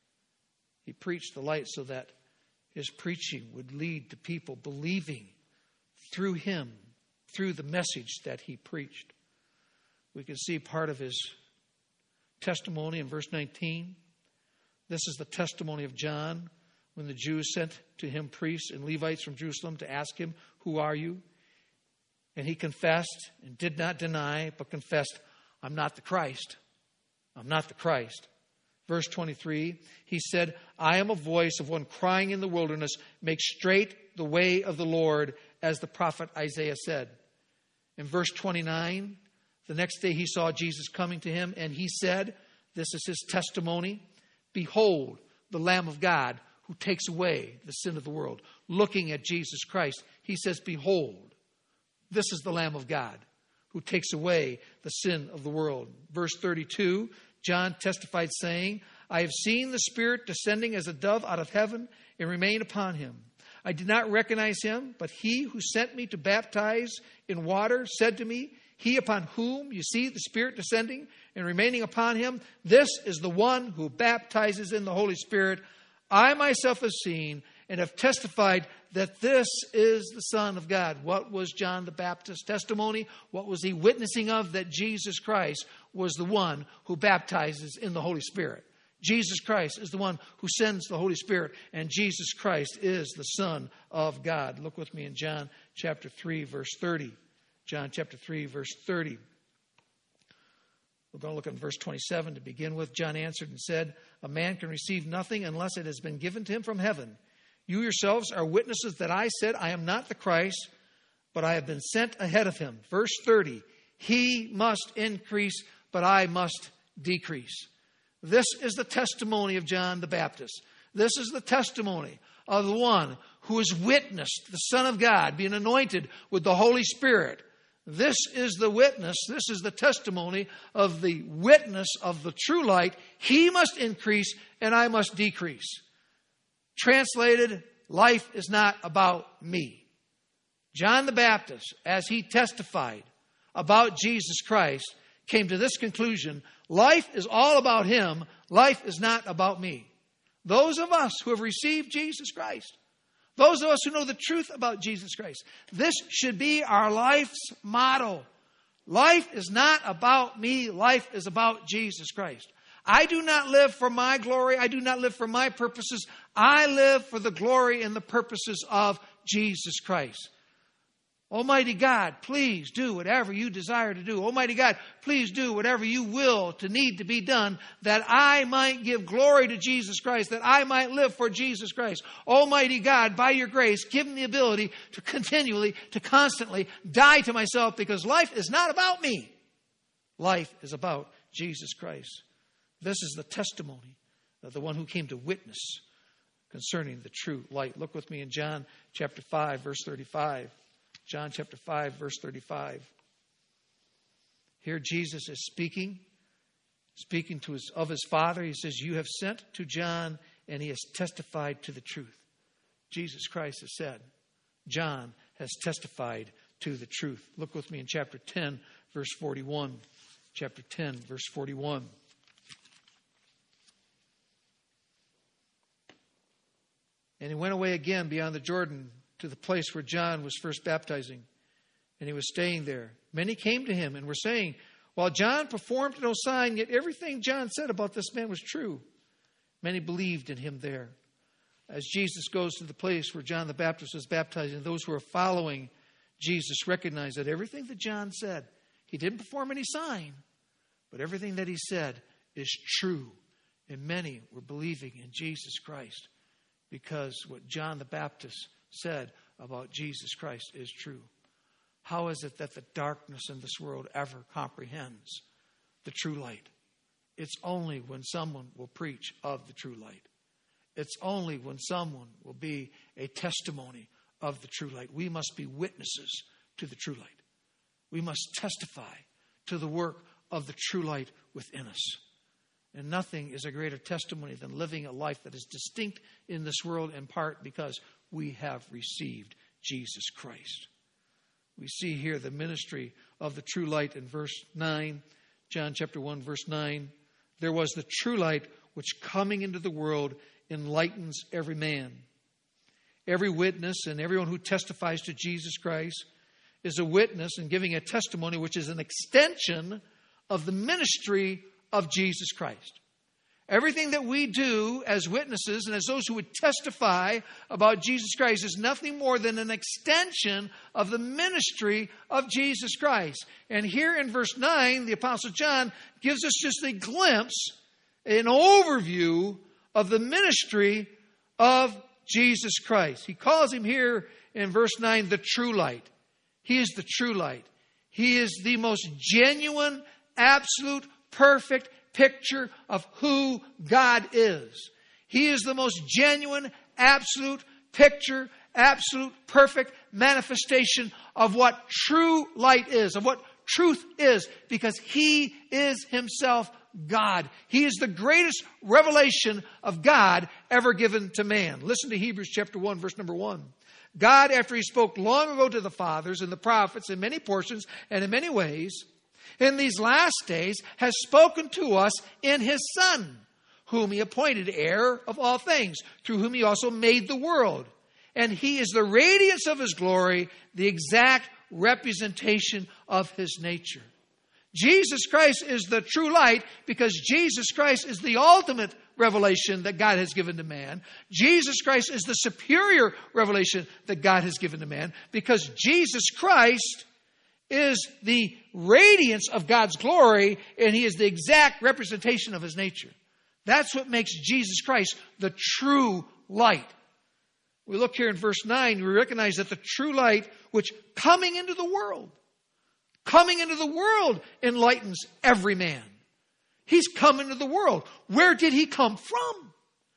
Speaker 1: He preached the light so that his preaching would lead to people believing through him, through the message that he preached. We can see part of his testimony in verse nineteen. This is the testimony of John when the Jews sent to him priests and Levites from Jerusalem to ask him, "Who are you?" And he confessed and did not deny, but confessed, "I'm not the Christ. I'm not the Christ." Verse twenty-three, he said, "I am a voice of one crying in the wilderness, make straight the way of the Lord, as the prophet Isaiah said." In verse twenty-nine, the next day he saw Jesus coming to him, and he said, this is his testimony, "Behold, the Lamb of God who takes away the sin of the world." Looking at Jesus Christ, he says, "Behold, this is the Lamb of God who takes away the sin of the world." Verse thirty-two, John testified saying, "I have seen the Spirit descending as a dove out of heaven and remain upon him. I did not recognize him, but he who sent me to baptize in water said to me, 'He upon whom you see the Spirit descending and remaining upon him, this is the one who baptizes in the Holy Spirit. I myself have seen and have testified that this is the Son of God. What was John the Baptist's testimony? What was he witnessing of? That Jesus Christ was the one who baptizes in the Holy Spirit. Jesus Christ is the one who sends the Holy Spirit, and Jesus Christ is the Son of God. Look with me in John chapter three, verse thirty. John chapter three, verse thirty. We're going to look at verse twenty-seven to begin with. John answered and said, a man can receive nothing unless it has been given to him from heaven. You yourselves are witnesses that I said, I am not the Christ, but I have been sent ahead of him. Verse thirty, he must increase, but I must decrease. This is the testimony of John the Baptist. This is the testimony of the one who has witnessed the Son of God being anointed with the Holy Spirit. This is the witness, this is the testimony of the witness of the true light. He must increase and I must decrease. Translated, life is not about me. John the Baptist, as he testified about Jesus Christ, came to this conclusion: life is all about him. Life is not about me. Those of us who have received Jesus Christ, those of us who know the truth about Jesus Christ, this should be our life's motto. Life is not about me. Life is about Jesus Christ. I do not live for my glory. I do not live for my purposes. I live for the glory and the purposes of Jesus Christ. Almighty God, please do whatever you desire to do. Almighty God, please do whatever you will to need to be done, that I might give glory to Jesus Christ, that I might live for Jesus Christ. Almighty God, by your grace, give me the ability to continually, to constantly die to myself, because life is not about me. Life is about Jesus Christ. This is the testimony of the one who came to witness concerning the true light. Look with me in John chapter five, verse thirty-five. John chapter five, verse thirty-five. Here Jesus is speaking, speaking to his, of his Father. He says, you have sent to John, and he has testified to the truth. Jesus Christ has said, John has testified to the truth. Look with me in chapter ten, verse forty-one. Chapter ten, verse forty-one. And he went away again beyond the Jordan to the place where John was first baptizing, and he was staying there. Many came to him and were saying, while John performed no sign, yet everything John said about this man was true. Many believed in him there. As Jesus goes to the place where John the Baptist was baptizing, those who are following Jesus recognize that everything that John said, he didn't perform any sign, but everything that he said is true. And many were believing in Jesus Christ because what John the Baptist said about Jesus Christ is true. How is it that the darkness in this world ever comprehends the true light? It's only when someone will preach of the true light. It's only when someone will be a testimony of the true light. We must be witnesses to the true light. We must testify to the work of the true light within us. And nothing is a greater testimony than living a life that is distinct in this world, in part because we have received Jesus Christ. We see here the ministry of the true light in verse nine, John chapter one, verse nine. There was the true light which coming into the world enlightens every man. Every witness and everyone who testifies to Jesus Christ is a witness and giving a testimony which is an extension of the ministry of Jesus Christ. Everything that we do as witnesses and as those who would testify about Jesus Christ is nothing more than an extension of the ministry of Jesus Christ. And here in verse nine, the Apostle John gives us just a glimpse, an overview of the ministry of Jesus Christ. He calls him here in verse nine the true light. He is the true light. He is the most genuine, absolute, perfect picture of who God is. He is the most genuine, absolute picture, absolute, perfect manifestation of what true light is, of what truth is, because He is Himself God. He is the greatest revelation of God ever given to man. Listen to Hebrews chapter one, verse number one. God, after He spoke long ago to the fathers and the prophets in many portions and in many ways, in these last days has spoken to us in His Son, whom he appointed heir of all things, through whom he also made the world. And he is the radiance of his glory, the exact representation of his nature. Jesus Christ is the true light because Jesus Christ is the ultimate revelation that God has given to man. Jesus Christ is the superior revelation that God has given to man because Jesus Christ is the radiance of God's glory and he is the exact representation of his nature. That's what makes Jesus Christ the true light. We look here in verse nine, we recognize that the true light, which coming into the world, coming into the world enlightens every man. He's come into the world. Where did he come from?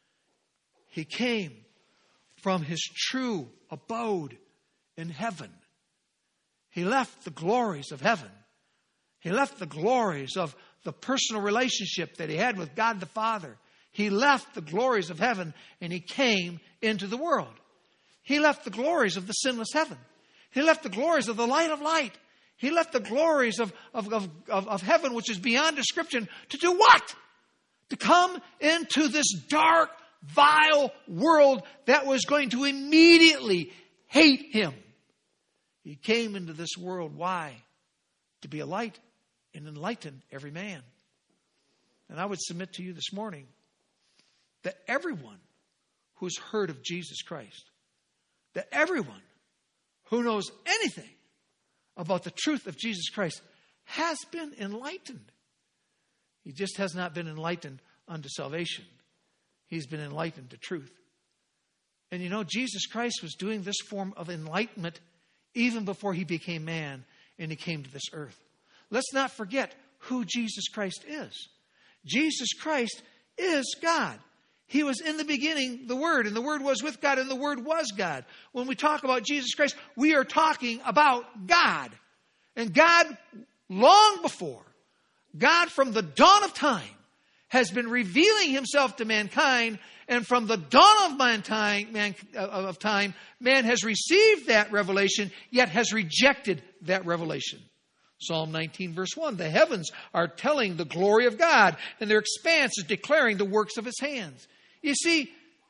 Speaker 1: He came from his true abode in heaven. He left the glories of heaven. He left the glories of the personal relationship that he had with God the Father. He left the glories of heaven and he came into the world. He left the glories of the sinless heaven. He left the glories of the light of light. He left the glories of, of, of, of, of heaven, which is beyond description, to do what? To come into this dark, vile world that was going to immediately hate him. He came into this world. Why? To be a light and enlighten every man. And I would submit to you this morning that everyone who's heard of Jesus Christ, that everyone who knows anything about the truth of Jesus Christ has been enlightened. He just has not been enlightened unto salvation. He's been enlightened to truth. And you know, Jesus Christ was doing this form of enlightenment even before he became man and he came to this earth. Let's not forget who Jesus Christ is. Jesus Christ is God. He was in the beginning, the Word, and the Word was with God, and the Word was God. When we talk about Jesus Christ, we are talking about God. And God, long before, God from the dawn of time, has been revealing himself to mankind, and from the dawn of mankind, man, of time, man has received that revelation, yet has rejected that revelation. Psalm nineteen, verse one, the heavens are telling the glory of God, and their expanse is declaring the works of his hands. You see,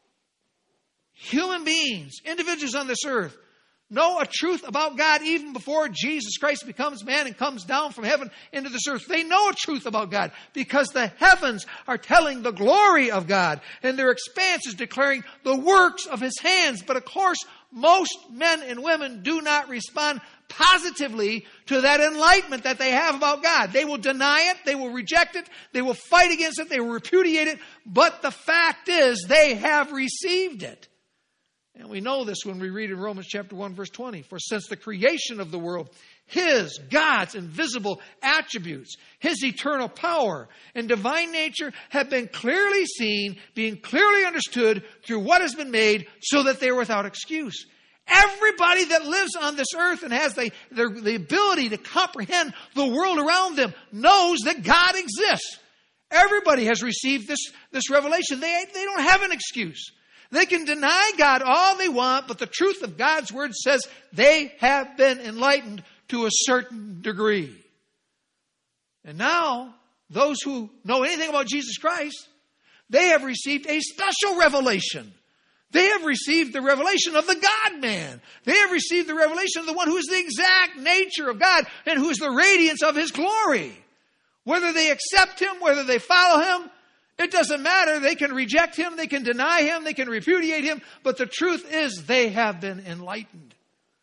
Speaker 1: human beings, individuals on this earth, know a truth about God even before Jesus Christ becomes man and comes down from heaven into this earth. They know a truth about God because the heavens are telling the glory of God, and their expanse is declaring the works of his hands. But of course, most men and women do not respond positively to that enlightenment that they have about God. They will deny it. They will reject it. They will fight against it. They will repudiate it. But the fact is, they have received it. And we know this when we read in Romans chapter one, verse twenty. For since the creation of the world, his, God's invisible attributes, his eternal power and divine nature have been clearly seen, being clearly understood through what has been made, so that they are without excuse. Everybody that lives on this earth and has the, the, the ability to comprehend the world around them knows that God exists. Everybody has received this, this revelation. They, they don't have an excuse. They can deny God all they want, but the truth of God's word says they have been enlightened to a certain degree. And now, those who know anything about Jesus Christ, they have received a special revelation. They have received the revelation of the God-man. They have received the revelation of the one who is the exact nature of God and who is the radiance of his glory. Whether they accept him, whether they follow him, it doesn't matter. They can reject him, they can deny him, they can repudiate him, but the truth is they have been enlightened.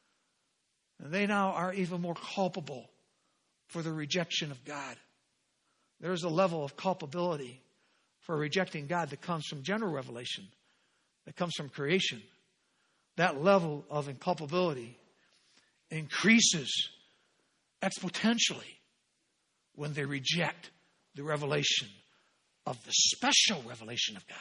Speaker 1: And they now are even more culpable for the rejection of God. There's a level of culpability for rejecting God that comes from general revelation, that comes from creation. That level of inculpability increases exponentially when they reject the revelation of the special revelation of God.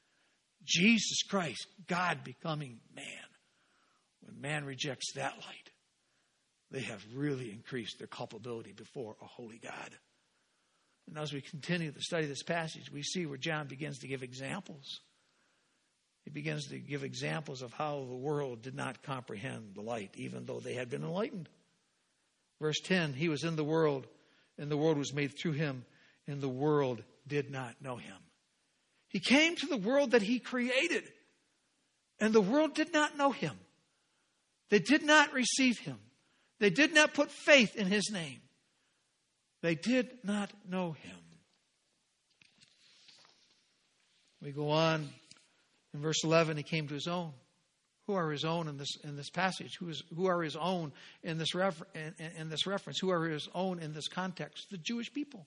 Speaker 1: Jesus Christ, God becoming man. When man rejects that light, they have really increased their culpability before a holy God. And as we continue to study this passage, we see where John begins to give examples. He begins to give examples of how the world did not comprehend the light, even though they had been enlightened. Verse ten, he was in the world, and the world was made through him, and the world did not know him. He came to the world that he created. And the world did not know him. They did not receive him. They did not put faith in his name. They did not know him. We go on in verse eleven. He came to his own. Who are his own in this in this passage? Who is who are his own in this refer, in, in this reference? Who are his own in this context? The Jewish people.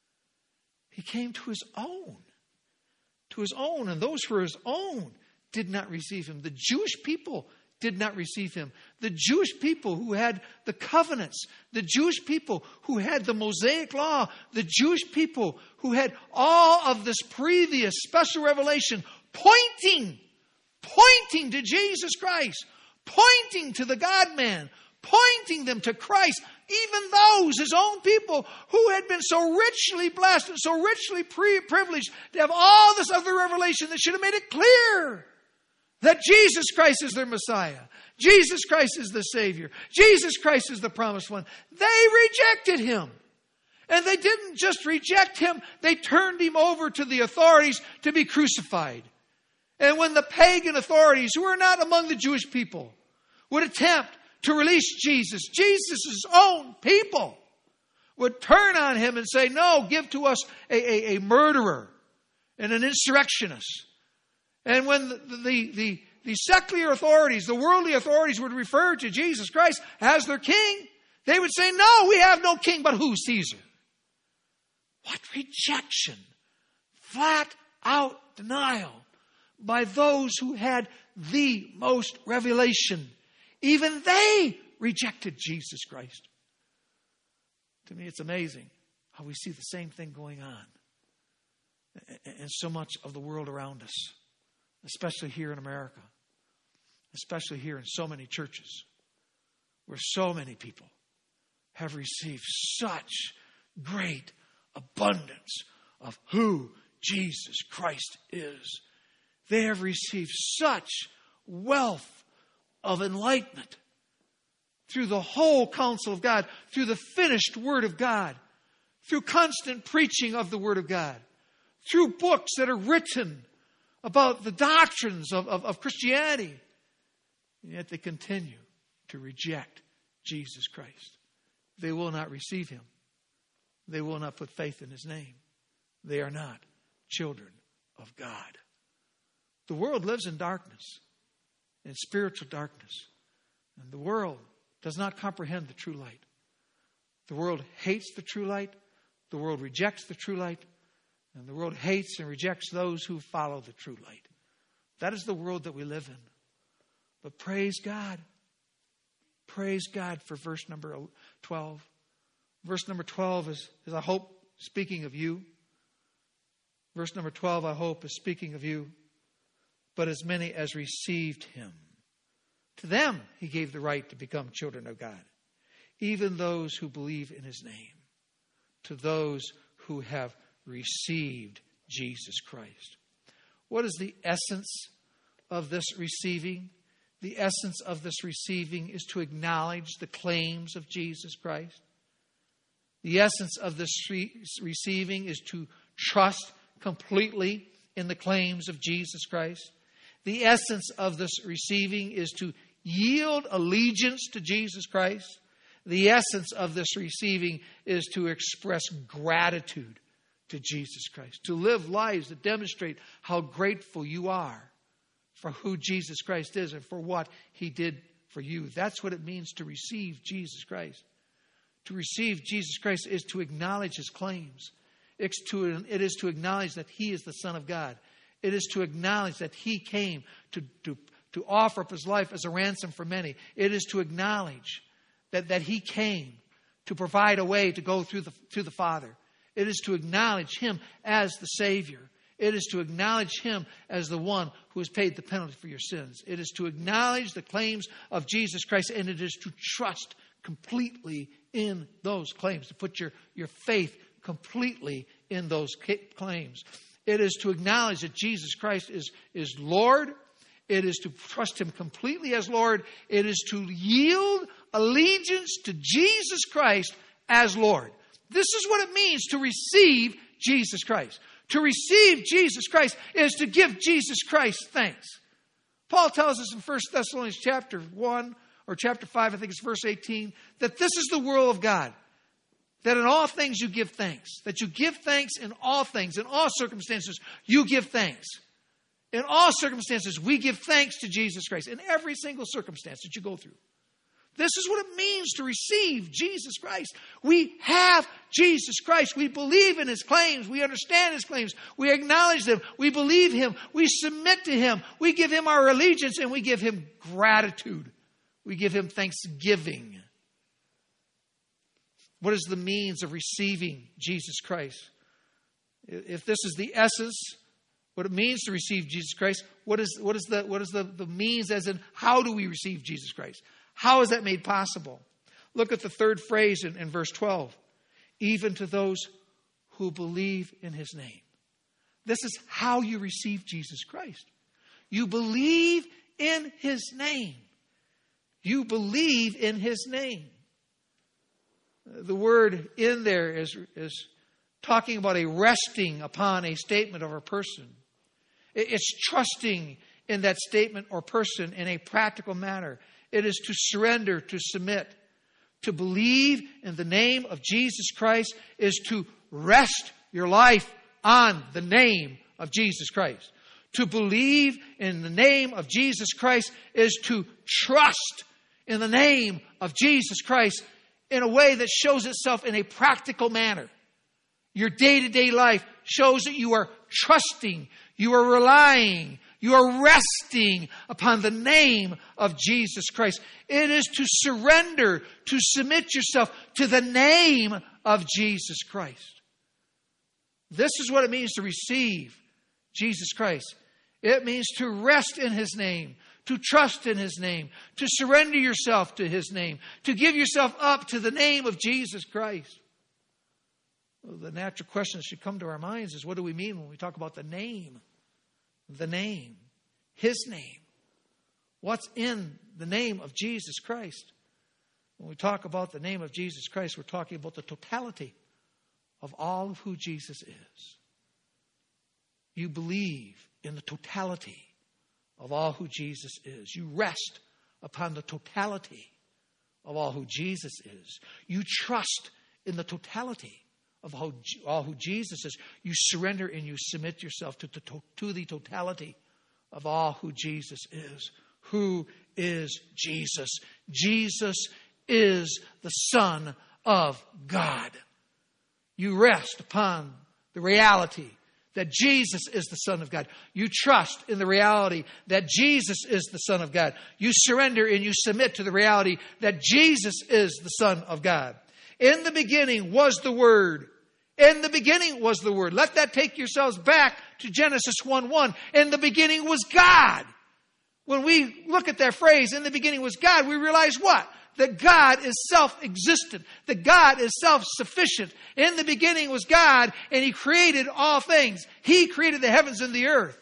Speaker 1: He came to his own, to his own, and those who were his own did not receive him. The Jewish people did not receive him. The Jewish people who had the covenants, the Jewish people who had the Mosaic law, the Jewish people who had all of this previous special revelation pointing, pointing to Jesus Christ, pointing to the God-man, pointing them to Christ. Even those, his own people, who had been so richly blessed and so richly pre- privileged to have all this other revelation that should have made it clear that Jesus Christ is their Messiah. Jesus Christ is the Savior. Jesus Christ is the promised one. They rejected him. And they didn't just reject him, they turned him over to the authorities to be crucified. And when the pagan authorities, who are not among the Jewish people, would attempt to release Jesus, Jesus' own people would turn on him and say, no, give to us a, a, a murderer and an insurrectionist. And when the, the, the, the secular authorities, the worldly authorities would refer to Jesus Christ as their king, they would say, no, we have no king but who? Caesar. What rejection. Flat out denial by those who had the most revelation. Even they rejected Jesus Christ. To me, it's amazing how we see the same thing going on in so much of the world around us. Especially here in America. Especially here in so many churches. Where so many people have received such great abundance of who Jesus Christ is. They have received such wealth of enlightenment through the whole counsel of God, through the finished Word of God, through constant preaching of the Word of God, through books that are written about the doctrines of, of, of Christianity. And yet they continue to reject Jesus Christ. They will not receive him. They will not put faith in his name. They are not children of God. The world lives in darkness, in spiritual darkness. And the world does not comprehend the true light. The world hates the true light. The world rejects the true light. And the world hates and rejects those who follow the true light. That is the world that we live in. But praise God. Praise God for verse number twelve. Verse number twelve is, is I hope, speaking of you. Verse number twelve, I hope, is speaking of you. But as many as received him, to them he gave the right to become children of God. Even those who believe in his name. To those who have received Jesus Christ. What is the essence of this receiving? The essence of this receiving is to acknowledge the claims of Jesus Christ. The essence of this re- receiving is to trust completely in the claims of Jesus Christ. The essence of this receiving is to yield allegiance to Jesus Christ. The essence of this receiving is to express gratitude to Jesus Christ. To live lives that demonstrate how grateful you are for who Jesus Christ is and for what he did for you. That's what it means to receive Jesus Christ. To receive Jesus Christ is to acknowledge his claims. It's to, it is to acknowledge that he is the Son of God. It is to acknowledge that he came to, to, to offer up his life as a ransom for many. It is to acknowledge that, that he came to provide a way to go through the, through the Father. It is to acknowledge him as the Savior. It is to acknowledge him as the one who has paid the penalty for your sins. It is to acknowledge the claims of Jesus Christ, and it is to trust completely in those claims, to put your, your faith completely in those claims. It is to acknowledge that Jesus Christ is, is Lord. It is to trust him completely as Lord. It is to yield allegiance to Jesus Christ as Lord. This is what it means to receive Jesus Christ. To receive Jesus Christ is to give Jesus Christ thanks. Paul tells us in First Thessalonians chapter one, or chapter five, I think it's verse eighteen, that this is the will of God. That in all things you give thanks. That you give thanks in all things. In all circumstances, you give thanks. In all circumstances, we give thanks to Jesus Christ. In every single circumstance that you go through. This is what it means to receive Jesus Christ. We have Jesus Christ. We believe in His claims. We understand His claims. We acknowledge them. We believe Him. We submit to Him. We give Him our allegiance and we give Him gratitude. We give Him thanksgiving. What is the means of receiving Jesus Christ? If this is the essence, what it means to receive Jesus Christ, what is, what is, the, what is the, the means as in how do we receive Jesus Christ? How is that made possible? Look at the third phrase in, in verse twelve. Even to those who believe in His name. This is how you receive Jesus Christ. You believe in His name. You believe in His name. The word in there is, is talking about a resting upon a statement of a person. It's trusting in that statement or person in a practical manner. It is to surrender, to submit. To believe in the name of Jesus Christ is to rest your life on the name of Jesus Christ. To believe in the name of Jesus Christ is to trust in the name of Jesus Christ in a way that shows itself in a practical manner. Your day-to-day life shows that you are trusting, you are relying, you are resting upon the name of Jesus Christ. It is to surrender, to submit yourself to the name of Jesus Christ. This is what it means to receive Jesus Christ. It means to rest in His name, to trust in His name, to surrender yourself to His name, to give yourself up to the name of Jesus Christ. Well, the natural question that should come to our minds is, what do we mean when we talk about the name? The name. His name. What's in the name of Jesus Christ? When we talk about the name of Jesus Christ, we're talking about the totality of all of who Jesus is. You believe in the totality of all who Jesus is. You rest upon the totality of all who Jesus is. You trust in the totality of all, all who Jesus is. You surrender and you submit yourself to, to, to the totality of all who Jesus is. Who is Jesus? Jesus is the Son of God. You rest upon the reality that Jesus is the Son of God. You trust in the reality that Jesus is the Son of God. You surrender and you submit to the reality that Jesus is the Son of God. In the beginning was the Word. In the beginning was the Word. Let that take yourselves back to Genesis one one. In the beginning was God. When we look at that phrase, in the beginning was God, we realize what? That God is self-existent. That God is self-sufficient. In the beginning was God, and He created all things. He created the heavens and the earth.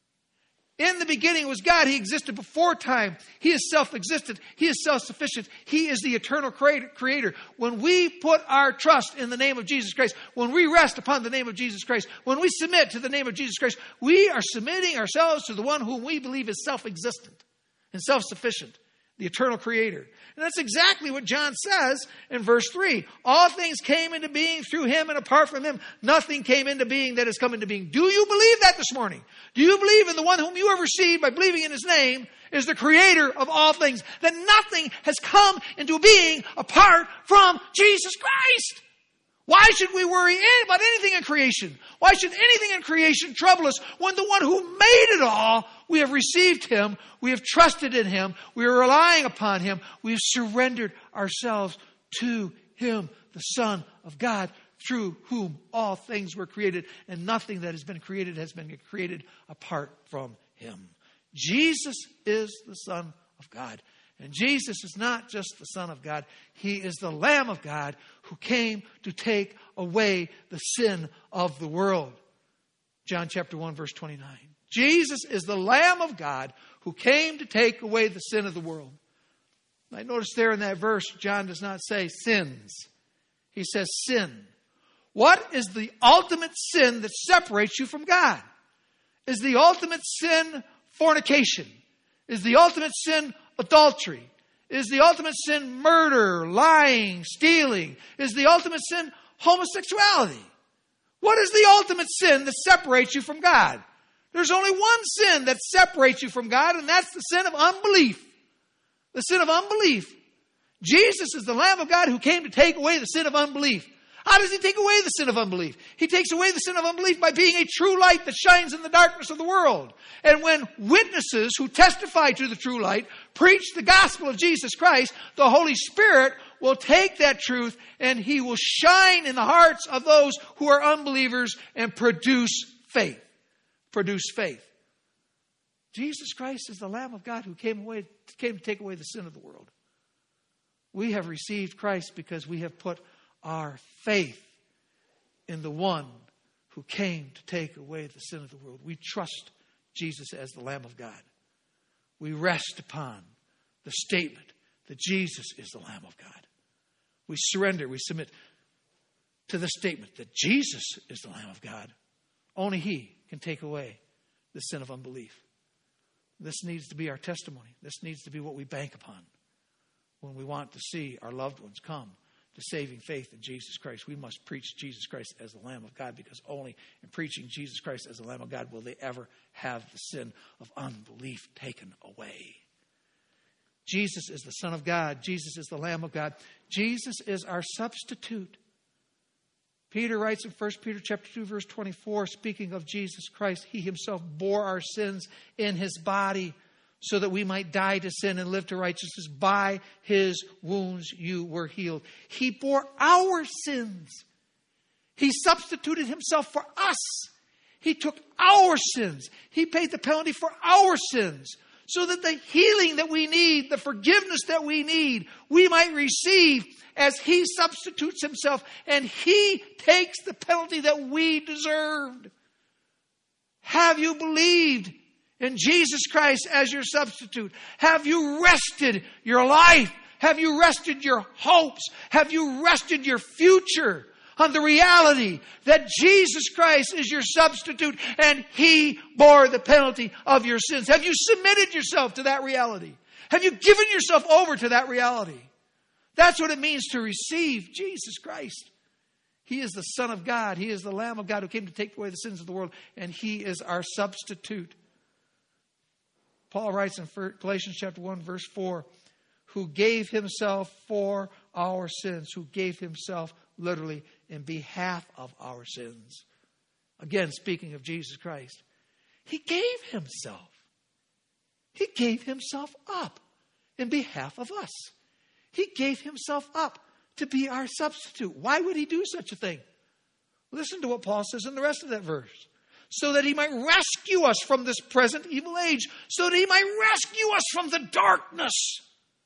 Speaker 1: In the beginning was God. He existed before time. He is self-existent. He is self-sufficient. He is the eternal creator. When we put our trust in the name of Jesus Christ, when we rest upon the name of Jesus Christ, when we submit to the name of Jesus Christ, we are submitting ourselves to the one whom we believe is self-existent and self-sufficient, the eternal creator. And that's exactly what John says in verse three. All things came into being through Him, and apart from Him, nothing came into being that has come into being. Do you believe that this morning? Do you believe in the one whom you have received by believing in His name is the creator of all things? That nothing has come into being apart from Jesus Christ. Why should we worry about anything in creation? Why should anything in creation trouble us when the one who made it all, we have received Him, we have trusted in Him, we are relying upon Him, we have surrendered ourselves to Him, the Son of God, through whom all things were created, and nothing that has been created has been created apart from Him. Jesus is the Son of God. And Jesus is not just the Son of God. He is the Lamb of God who came to take away the sin of the world. John chapter one, verse twenty-nine. Jesus is the Lamb of God who came to take away the sin of the world. I notice there in that verse, John does not say sins. He says sin. What is the ultimate sin that separates you from God? Is the ultimate sin fornication? Is the ultimate sin adultery? Is the ultimate sin murder, lying, stealing? Is the ultimate sin homosexuality? What is the ultimate sin that separates you from God? There's only one sin that separates you from God, and that's the sin of unbelief. The sin of unbelief. Jesus is the Lamb of God who came to take away the sin of unbelief. How does he take away the sin of unbelief? He takes away the sin of unbelief by being a true light that shines in the darkness of the world. And when witnesses who testify to the true light preach the gospel of Jesus Christ, the Holy Spirit will take that truth and he will shine in the hearts of those who are unbelievers and produce faith. Produce faith. Jesus Christ is the Lamb of God who came away, came to take away the sin of the world. We have received Christ because we have put our faith in the one who came to take away the sin of the world. We trust Jesus as the Lamb of God. We rest upon the statement that Jesus is the Lamb of God. We surrender, we submit to the statement that Jesus is the Lamb of God. Only he can take away the sin of unbelief. This needs to be our testimony. This needs to be what we bank upon when we want to see our loved ones come to saving faith in Jesus Christ. We must preach Jesus Christ as the Lamb of God, because only in preaching Jesus Christ as the Lamb of God will they ever have the sin of unbelief taken away. Jesus is the Son of God. Jesus is the Lamb of God. Jesus is our substitute. Peter writes in First Peter chapter two, verse twenty-four, speaking of Jesus Christ, he himself bore our sins in his body so that we might die to sin and live to righteousness. By his wounds you were healed. He bore our sins. He substituted himself for us. He took our sins. He paid the penalty for our sins, so that the healing that we need, the forgiveness that we need, we might receive as he substitutes himself and he takes the penalty that we deserved. Have you believed in Jesus Christ as your substitute? Have you rested your life? Have you rested your hopes? Have you rested your future on the reality that Jesus Christ is your substitute and he bore the penalty of your sins? Have you submitted yourself to that reality? Have you given yourself over to that reality? That's what it means to receive Jesus Christ. He is the Son of God. He is the Lamb of God who came to take away the sins of the world, and he is our substitute. Paul writes in Galatians chapter one, verse four, who gave himself for our sins, who gave himself literally in behalf of our sins. Again, speaking of Jesus Christ, he gave himself. He gave himself up in behalf of us. He gave himself up to be our substitute. Why would he do such a thing? Listen to what Paul says in the rest of that verse. So that he might rescue us from this present evil age. So that he might rescue us from the darkness.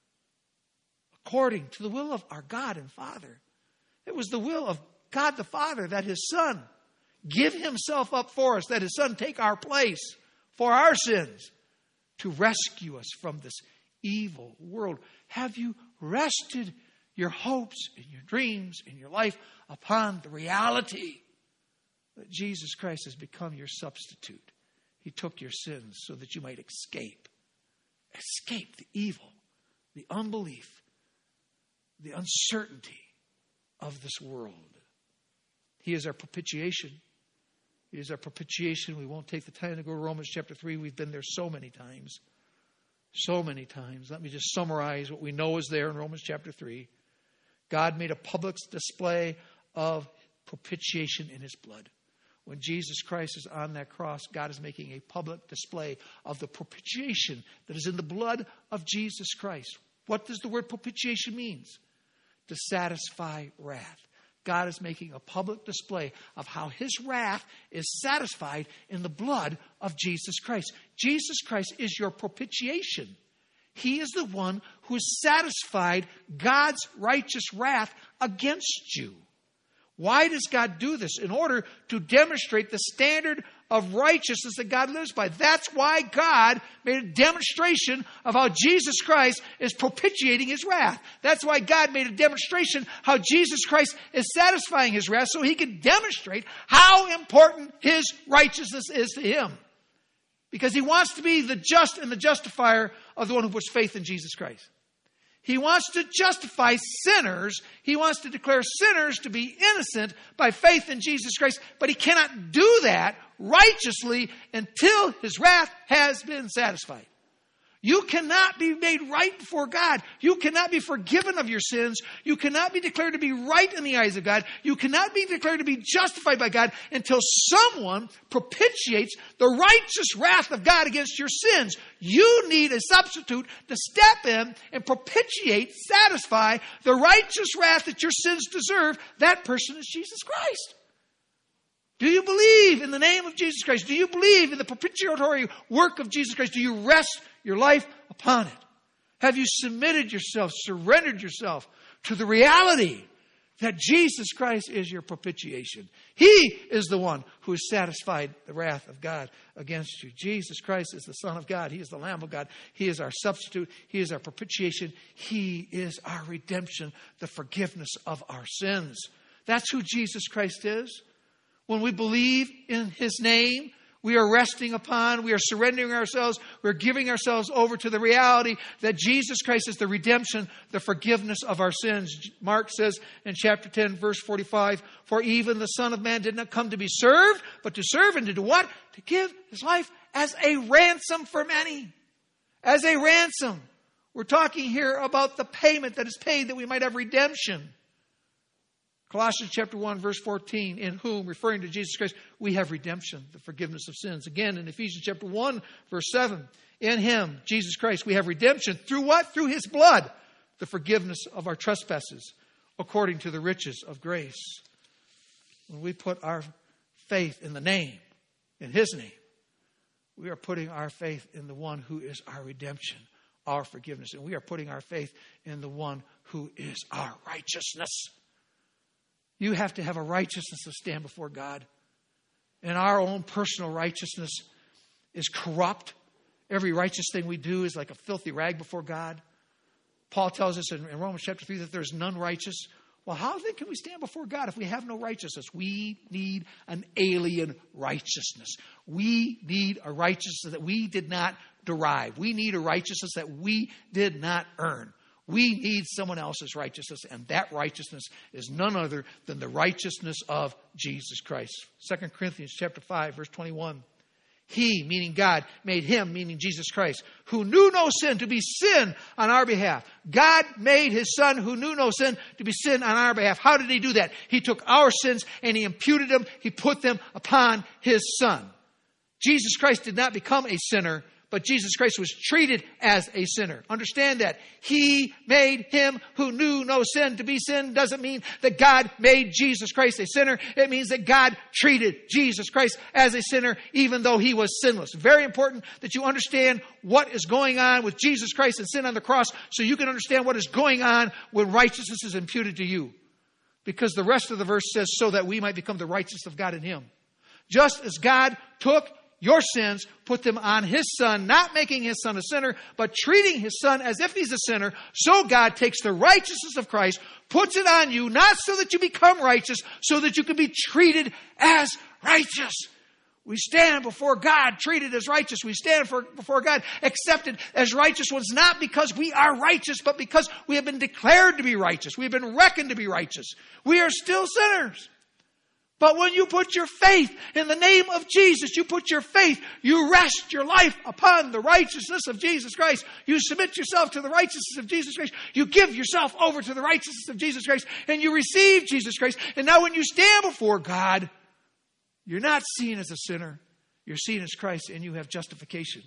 Speaker 1: According to the will of our God and Father. It was the will of God the Father that his Son give himself up for us. That his Son take our place for our sins. To rescue us from this evil world. Have you rested your hopes and your dreams and your life upon the reality that Jesus Christ has become your substitute? He took your sins so that you might escape. Escape the evil, the unbelief, the uncertainty of this world. He is our propitiation. He is our propitiation. We won't take the time to go to Romans chapter three. We've been there so many times. So many times. Let me just summarize what we know is there in Romans chapter three. God made a public display of propitiation in his blood. When Jesus Christ is on that cross, God is making a public display of the propitiation that is in the blood of Jesus Christ. What does the word propitiation mean? To satisfy wrath. God is making a public display of how his wrath is satisfied in the blood of Jesus Christ. Jesus Christ is your propitiation. He is the one who has satisfied God's righteous wrath against you. Why does God do this? In order to demonstrate the standard of righteousness that God lives by. That's why God made a demonstration of how Jesus Christ is propitiating his wrath. That's why God made a demonstration how Jesus Christ is satisfying his wrath, so he could demonstrate how important his righteousness is to him. Because he wants to be the just and the justifier of the one who puts faith in Jesus Christ. He wants to justify sinners. He wants to declare sinners to be innocent by faith in Jesus Christ. But he cannot do that righteously until his wrath has been satisfied. You cannot be made right before God. You cannot be forgiven of your sins. You cannot be declared to be right in the eyes of God. You cannot be declared to be justified by God until someone propitiates the righteous wrath of God against your sins. You need a substitute to step in and propitiate, satisfy the righteous wrath that your sins deserve. That person is Jesus Christ. Do you believe in the name of Jesus Christ? Do you believe in the propitiatory work of Jesus Christ? Do you rest your life upon it? Have you submitted yourself, surrendered yourself to the reality that Jesus Christ is your propitiation? He is the one who has satisfied the wrath of God against you. Jesus Christ is the Son of God. He is the Lamb of God. He is our substitute. He is our propitiation. He is our redemption, the forgiveness of our sins. That's who Jesus Christ is. When we believe in his name, we are resting upon, we are surrendering ourselves, we're giving ourselves over to the reality that Jesus Christ is the redemption, the forgiveness of our sins. Mark says in chapter ten, verse forty-five, for even the Son of Man did not come to be served, but to serve and to do what? To give his life as a ransom for many. As a ransom. We're talking here about the payment that is paid that we might have redemption. Colossians chapter one, verse fourteen, in whom, referring to Jesus Christ, we have redemption, the forgiveness of sins. Again, in Ephesians chapter one, verse seven, in him, Jesus Christ, we have redemption. Through what? Through his blood, the forgiveness of our trespasses, according to the riches of grace. When we put our faith in the name, in his name, we are putting our faith in the one who is our redemption, our forgiveness. And we are putting our faith in the one who is our righteousness. You have to have a righteousness to stand before God. And our own personal righteousness is corrupt. Every righteous thing we do is like a filthy rag before God. Paul tells us in, in Romans chapter three that there's none righteous. Well, how then can we stand before God if we have no righteousness? We need an alien righteousness. We need a righteousness that we did not derive. We need a righteousness that we did not earn. We need someone else's righteousness, and that righteousness is none other than the righteousness of Jesus Christ. Second Corinthians chapter five, verse twenty-one. He, meaning God, made him, meaning Jesus Christ, who knew no sin, to be sin on our behalf. God made his Son, who knew no sin, to be sin on our behalf. How did he do that? He took our sins and he imputed them. He put them upon his Son. Jesus Christ did not become a sinner, but Jesus Christ was treated as a sinner. Understand that. He made him who knew no sin to be sin. Doesn't mean that God made Jesus Christ a sinner. It means that God treated Jesus Christ as a sinner, even though he was sinless. Very important that you understand what is going on with Jesus Christ and sin on the cross, so you can understand what is going on when righteousness is imputed to you. Because the rest of the verse says, so that we might become the righteousness of God in him. Just as God took your sins, put them on his Son, not making his Son a sinner, but treating his Son as if he's a sinner. So God takes the righteousness of Christ, puts it on you, not so that you become righteous, so that you can be treated as righteous. We stand before God treated as righteous. We stand for, before God accepted as righteous ones, not because we are righteous, but because we have been declared to be righteous. We have been reckoned to be righteous. We are still sinners. But when you put your faith in the name of Jesus, you put your faith, you rest your life upon the righteousness of Jesus Christ. You submit yourself to the righteousness of Jesus Christ. You give yourself over to the righteousness of Jesus Christ, and you receive Jesus Christ. And now when you stand before God, you're not seen as a sinner. You're seen as Christ, and you have justification.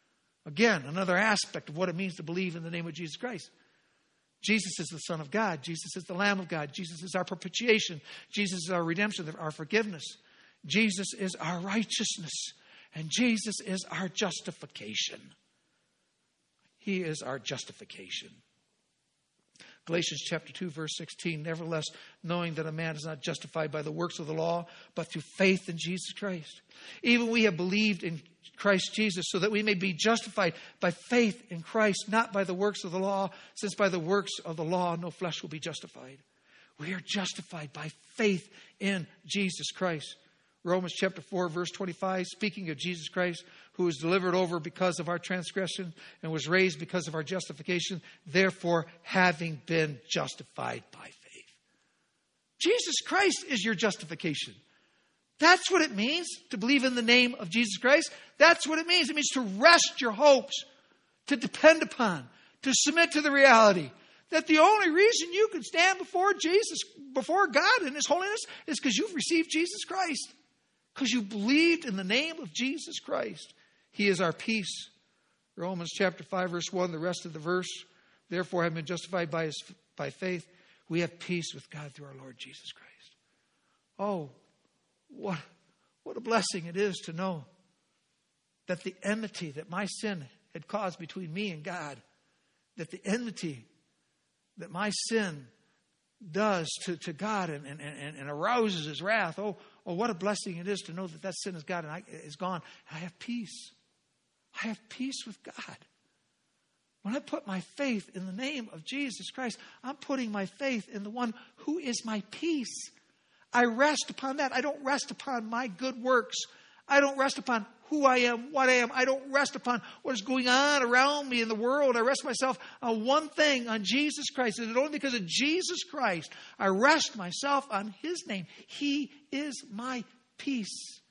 Speaker 1: Again, another aspect of what it means to believe in the name of Jesus Christ. Jesus is the Son of God. Jesus is the Lamb of God. Jesus is our propitiation. Jesus is our redemption, our forgiveness. Jesus is our righteousness. And Jesus is our justification. He is our justification. Galatians chapter two, verse sixteen, nevertheless, knowing that a man is not justified by the works of the law, but through faith in Jesus Christ. Even we have believed in Christ Jesus, so that we may be justified by faith in Christ, not by the works of the law, since by the works of the law no flesh will be justified. We are justified by faith in Jesus Christ. Romans chapter four, verse twenty-five, speaking of Jesus Christ, who was delivered over because of our transgression and was raised because of our justification, therefore having been justified by faith. Jesus Christ is your justification. That's what it means to believe in the name of Jesus Christ. That's what it means. It means to rest your hopes, to depend upon, to submit to the reality that the only reason you can stand before Jesus, before God in His holiness, is because you've received Jesus Christ. Because you believed in the name of Jesus Christ. He is our peace. Romans chapter five, verse one, the rest of the verse. Therefore, having been justified by, his, by faith, we have peace with God through our Lord Jesus Christ. Oh, what, what a blessing it is to know that the enmity that my sin had caused between me and God, that the enmity that my sin does to, to God and, and, and, and arouses His wrath. Oh, oh, what a blessing it is to know that that sin is God and I, is gone. And I have peace. I have peace with God. When I put my faith in the name of Jesus Christ, I'm putting my faith in the one who is my peace. I rest upon that. I don't rest upon my good works. I don't rest upon who I am, what I am. I don't rest upon what is going on around me in the world. I rest myself on one thing, on Jesus Christ. And only because of Jesus Christ, I rest myself on His name. He is my peace.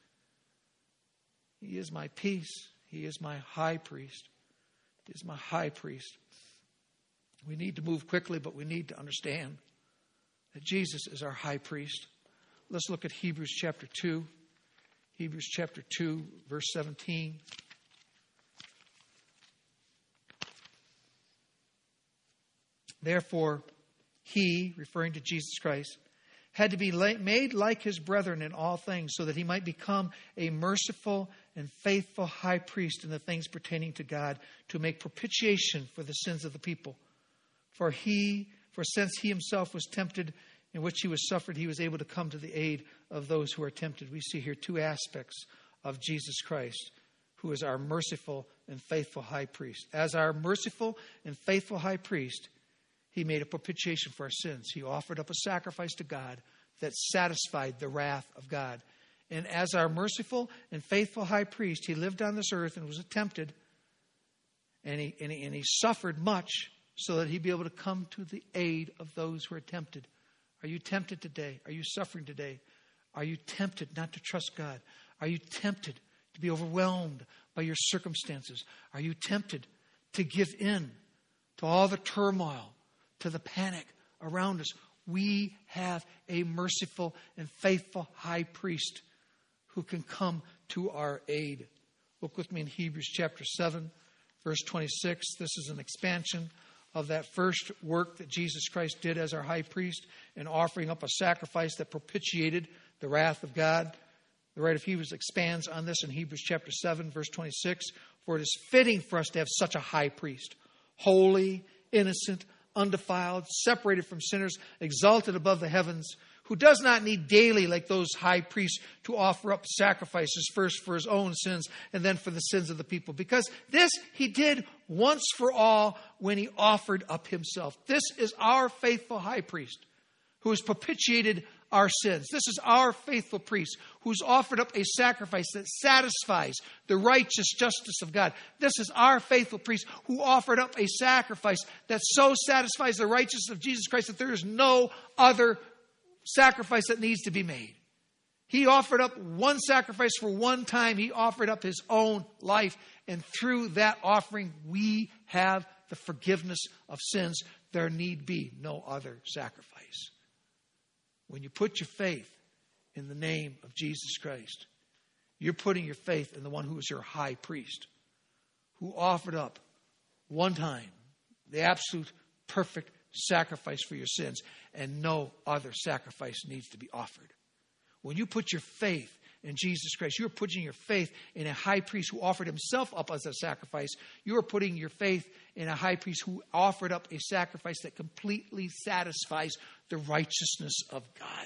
Speaker 1: He is my peace. He is my high priest. He is my high priest. We need to move quickly, but we need to understand that Jesus is our high priest. Let's look at Hebrews chapter two. Hebrews chapter two, verse seventeen. Therefore, He, referring to Jesus Christ, had to be made like His brethren in all things, so that He might become a merciful and faithful high priest in the things pertaining to God, to make propitiation for the sins of the people. For He, for since He Himself was tempted, in which He was suffered, He was able to come to the aid of those who are tempted. We see here two aspects of Jesus Christ, who is our merciful and faithful high priest. As our merciful and faithful high priest, He made a propitiation for our sins. He offered up a sacrifice to God that satisfied the wrath of God. And as our merciful and faithful high priest, He lived on this earth and was tempted, and he, and he, and he suffered much so that He'd be able to come to the aid of those who are tempted. Are you tempted today? Are you suffering today? Are you tempted not to trust God? Are you tempted to be overwhelmed by your circumstances? Are you tempted to give in to all the turmoil, to the panic around us? We have a merciful and faithful high priest who can come to our aid. Look with me in Hebrews chapter seven, verse twenty-six. This is an expansion of that first work that Jesus Christ did as our high priest in offering up a sacrifice that propitiated the wrath of God. The writer of Hebrews expands on this in Hebrews chapter seven, verse twenty-six. For it is fitting for us to have such a high priest, holy, innocent, undefiled, separated from sinners, exalted above the heavens, who does not need daily, like those high priests, to offer up sacrifices, first for His own sins and then for the sins of the people. Because this He did once for all when He offered up Himself. This is our faithful high priest who has propitiated our sins. This is our faithful priest who's offered up a sacrifice that satisfies the righteous justice of God. This is our faithful priest who offered up a sacrifice that so satisfies the righteousness of Jesus Christ that there is no other sacrifice that needs to be made. He offered up one sacrifice for one time. He offered up His own life. And through that offering, we have the forgiveness of sins. There need be no other sacrifice. When you put your faith in the name of Jesus Christ, you're putting your faith in the one who is your high priest, who offered up one time the absolute perfect sacrifice for your sins, and no other sacrifice needs to be offered. When you put your faith in Jesus Christ. You are putting your faith in a high priest who offered himself up as a sacrifice. You are putting your faith in a high priest who offered up a sacrifice that completely satisfies the righteousness of God.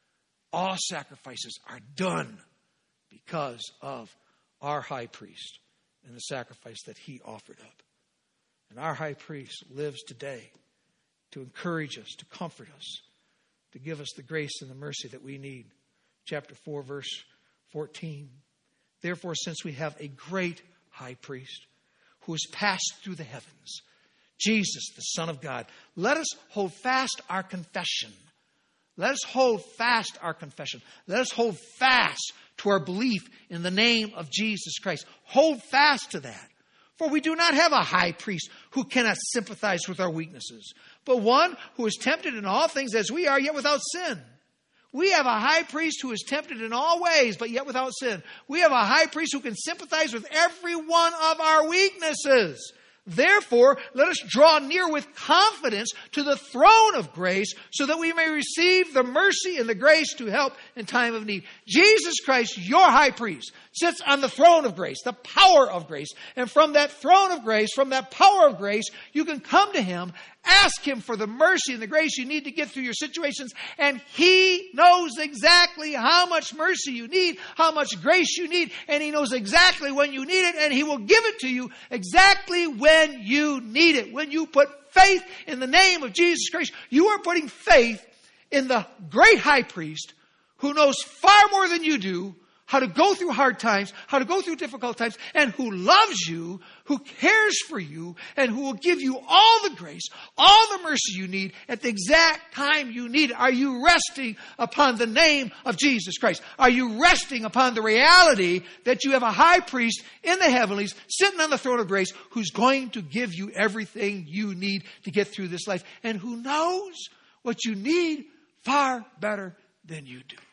Speaker 1: All sacrifices are done because of our high priest and the sacrifice that he offered up. And our high priest lives today to encourage us, to comfort us, to give us the grace and the mercy that we need. Chapter four, verse fourteen. Therefore, since we have a great high priest who has passed through the heavens, Jesus, the Son of God, let us hold fast our confession. Let us hold fast our confession. Let us hold fast to our belief in the name of Jesus Christ. Hold fast to that. For we do not have a high priest who cannot sympathize with our weaknesses, but one who is tempted in all things as we are, yet without sin. We have a high priest who is tempted in all ways, but yet without sin. We have a high priest who can sympathize with every one of our weaknesses. Therefore, let us draw near with confidence to the throne of grace so that we may receive the mercy and the grace to help in time of need. Jesus Christ, your high priest, sits on the throne of grace, the power of grace. And from that throne of grace, from that power of grace, you can come to him, ask him for the mercy and the grace you need to get through your situations. And he knows exactly how much mercy you need, how much grace you need, and he knows exactly when you need it, and he will give it to you exactly when you need it. When you put faith in the name of Jesus Christ, you are putting faith in the great high priest who knows far more than you do how to go through hard times, how to go through difficult times, and who loves you, who cares for you, and who will give you all the grace, all the mercy you need at the exact time you need it. Are you resting upon the name of Jesus Christ? Are you resting upon the reality that you have a high priest in the heavenlies sitting on the throne of grace who's going to give you everything you need to get through this life, and who knows what you need far better than you do?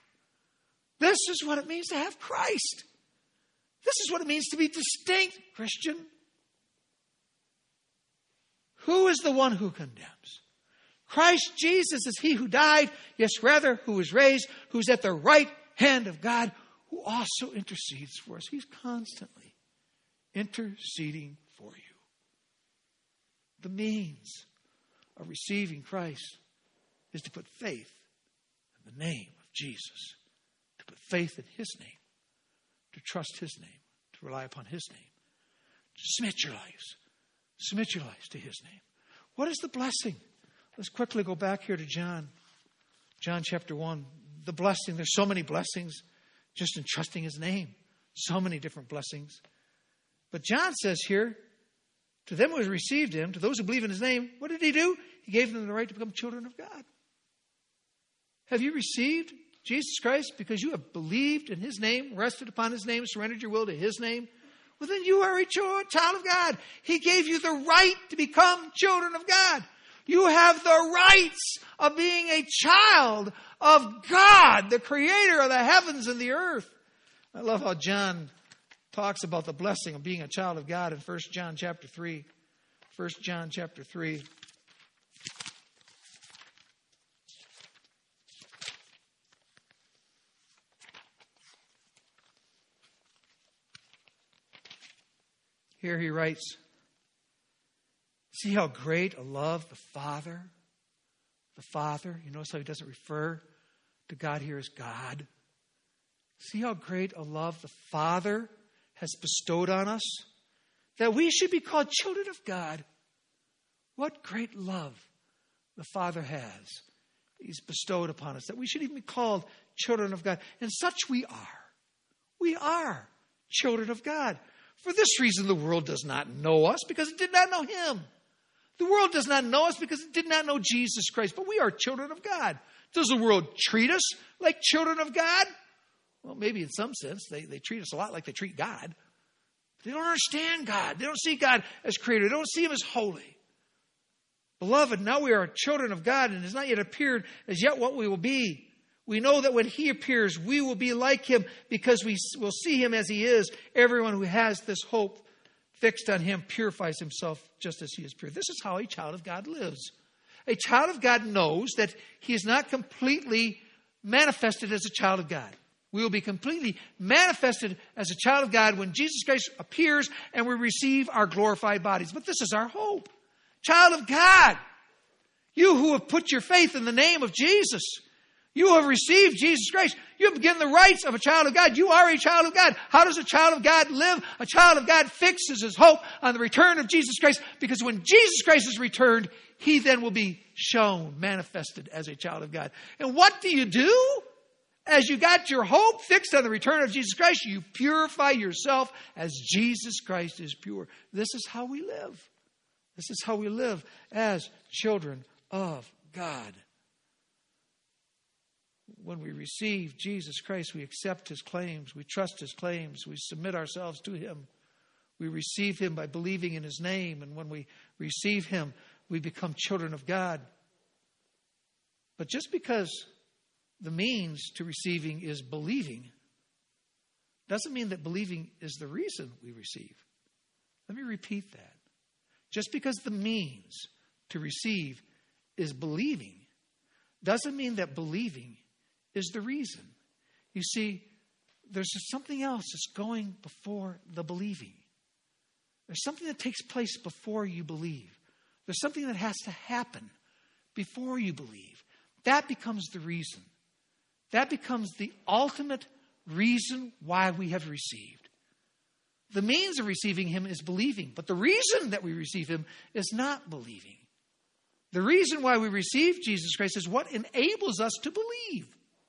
Speaker 1: This is what it means to have Christ. This is what it means to be distinct, Christian. Who is the one who condemns? Christ Jesus is he who died, yes, rather, who was raised, who's at the right hand of God, who also intercedes for us. He's constantly interceding for you. The means of receiving Christ is to put faith in the name of Jesus. Put faith in his name, to trust his name, to rely upon his name, to submit your lives, submit your lives to his name. What is the blessing? Let's quickly go back here to John, John chapter one. The blessing, there's so many blessings just in trusting his name, so many different blessings. But John says here, to them who have received him, to those who believe in his name, what did he do? He gave them the right to become children of God. Have you received Jesus Christ because you have believed in his name, rested upon his name, surrendered your will to his name? Well, then you are a child of God. He gave you the right to become children of God. You have the rights of being a child of God, the creator of the heavens and the earth. I love how John talks about the blessing of being a child of God in First John chapter three. First John chapter three. Here he writes, see how great a love the Father, the Father, you notice how he doesn't refer to God here as God. See how great a love the Father has bestowed on us, that we should be called children of God. What great love the Father has. He's bestowed upon us, that we should even be called children of God. And such we are. We are children of God. For this reason, the world does not know us, because it did not know him. The world does not know us because it did not know Jesus Christ. But we are children of God. Does the world treat us like children of God? Well, maybe in some sense. They, they treat us a lot like they treat God. They don't understand God. They don't see God as creator. They don't see him as holy. Beloved, now we are children of God, and it has not yet appeared as yet what we will be. We know that when he appears, we will be like him because we will see him as he is. Everyone who has this hope fixed on him purifies himself just as he is pure. This is how a child of God lives. A child of God knows that he is not completely manifested as a child of God. We will be completely manifested as a child of God when Jesus Christ appears and we receive our glorified bodies. But this is our hope. Child of God, you who have put your faith in the name of Jesus, you who have received Jesus Christ, you have given the rights of a child of God. You are a child of God. How does a child of God live? A child of God fixes his hope on the return of Jesus Christ, because when Jesus Christ is returned, he then will be shown, manifested as a child of God. And what do you do? As you got your hope fixed on the return of Jesus Christ, you purify yourself as Jesus Christ is pure. This is how we live. This is how we live as children of God. When we receive Jesus Christ, we accept his claims. We trust his claims. We submit ourselves to him. We receive him by believing in his name. And when we receive him, we become children of God. But just because the means to receiving is believing doesn't mean that believing is the reason we receive. Let me repeat that. Just because the means to receive is believing doesn't mean that believing is the reason. You see, there's something else that's going before the believing. There's something that takes place before you believe. There's something that has to happen before you believe. That becomes the reason. That becomes the ultimate reason why we have received. The means of receiving him is believing, but the reason that we receive him is not believing. The reason why we receive Jesus Christ is what enables us to believe.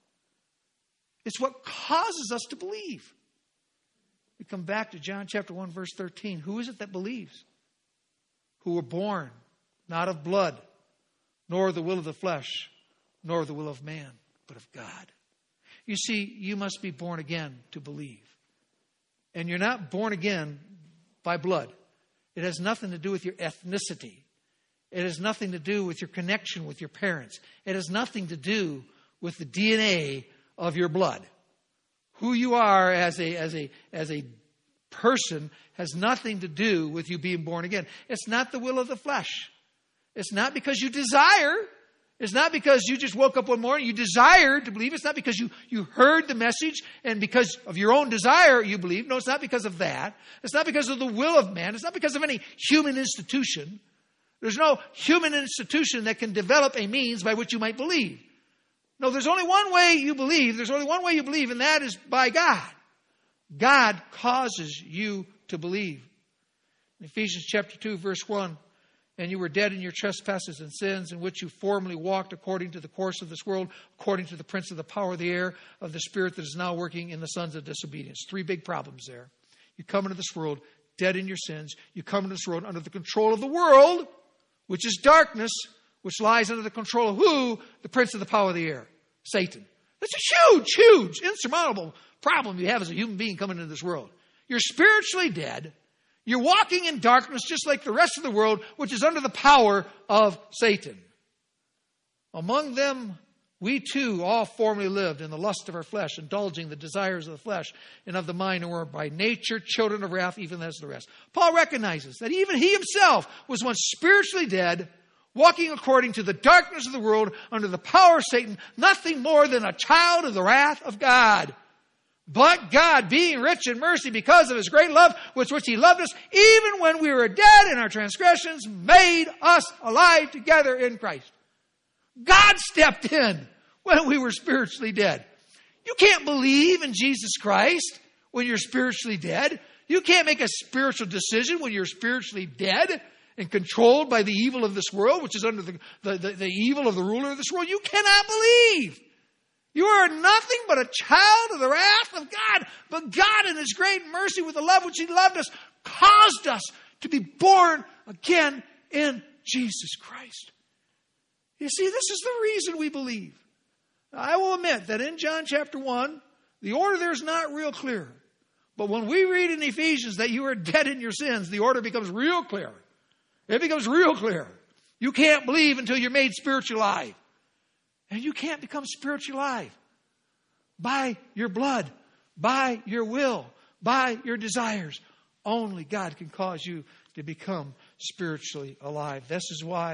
Speaker 1: It's what causes us to believe. We come back to John chapter one, verse thirteen. Who is it that believes? Who were born not of blood, nor the will of the flesh, nor the will of man, but of God. You see, you must be born again to believe. And you're not born again by blood. It has nothing to do with your ethnicity. It has nothing to do with your connection with your parents. It has nothing to do with the D N A of your blood. Who you are as a, as a, as a person has nothing to do with you being born again. It's not the will of the flesh. It's not because you desire. It's not because you just woke up one morning, you desired to believe. It's not because you, you heard the message and because of your own desire you believe. No, it's not because of that. It's not because of the will of man. It's not because of any human institution. There's no human institution that can develop a means by which you might believe. No, there's only one way you believe. There's only one way you believe, and that is by God. God causes you to believe. In Ephesians chapter two, verse one, and you were dead in your trespasses and sins, in which you formerly walked according to the course of this world, according to the prince of the power of the air, of the spirit that is now working in the sons of disobedience. Three big problems there. You come into this world dead in your sins. You come into this world under the control of the world, which is darkness, which lies under the control of who? The prince of the power of the air, Satan. That's a huge, huge, insurmountable problem you have as a human being coming into this world. You're spiritually dead. You're walking in darkness just like the rest of the world, which is under the power of Satan. Among them, we too all formerly lived in the lust of our flesh, indulging the desires of the flesh and of the mind, and were by nature children of wrath, even as the rest. Paul recognizes that even he himself was once spiritually dead, walking according to the darkness of the world, under the power of Satan, nothing more than a child of the wrath of God. But God, being rich in mercy because of his great love with which he loved us, even when we were dead in our transgressions, made us alive together in Christ. God stepped in when we were spiritually dead. You can't believe in Jesus Christ when you're spiritually dead. You can't make a spiritual decision when you're spiritually dead and controlled by the evil of this world, which is under the, the, the, the evil of the ruler of this world. You cannot believe. You are nothing but a child of the wrath of God. But God, in his great mercy, with the love which he loved us, caused us to be born again in Jesus Christ. You see, this is the reason we believe. I will admit that in John chapter one, the order there is not real clear. But when we read in Ephesians that you are dead in your sins, the order becomes real clear. It becomes real clear. You can't believe until you're made spiritually alive. And you can't become spiritually alive by your blood, by your will, by your desires. Only God can cause you to become spiritually alive. This is why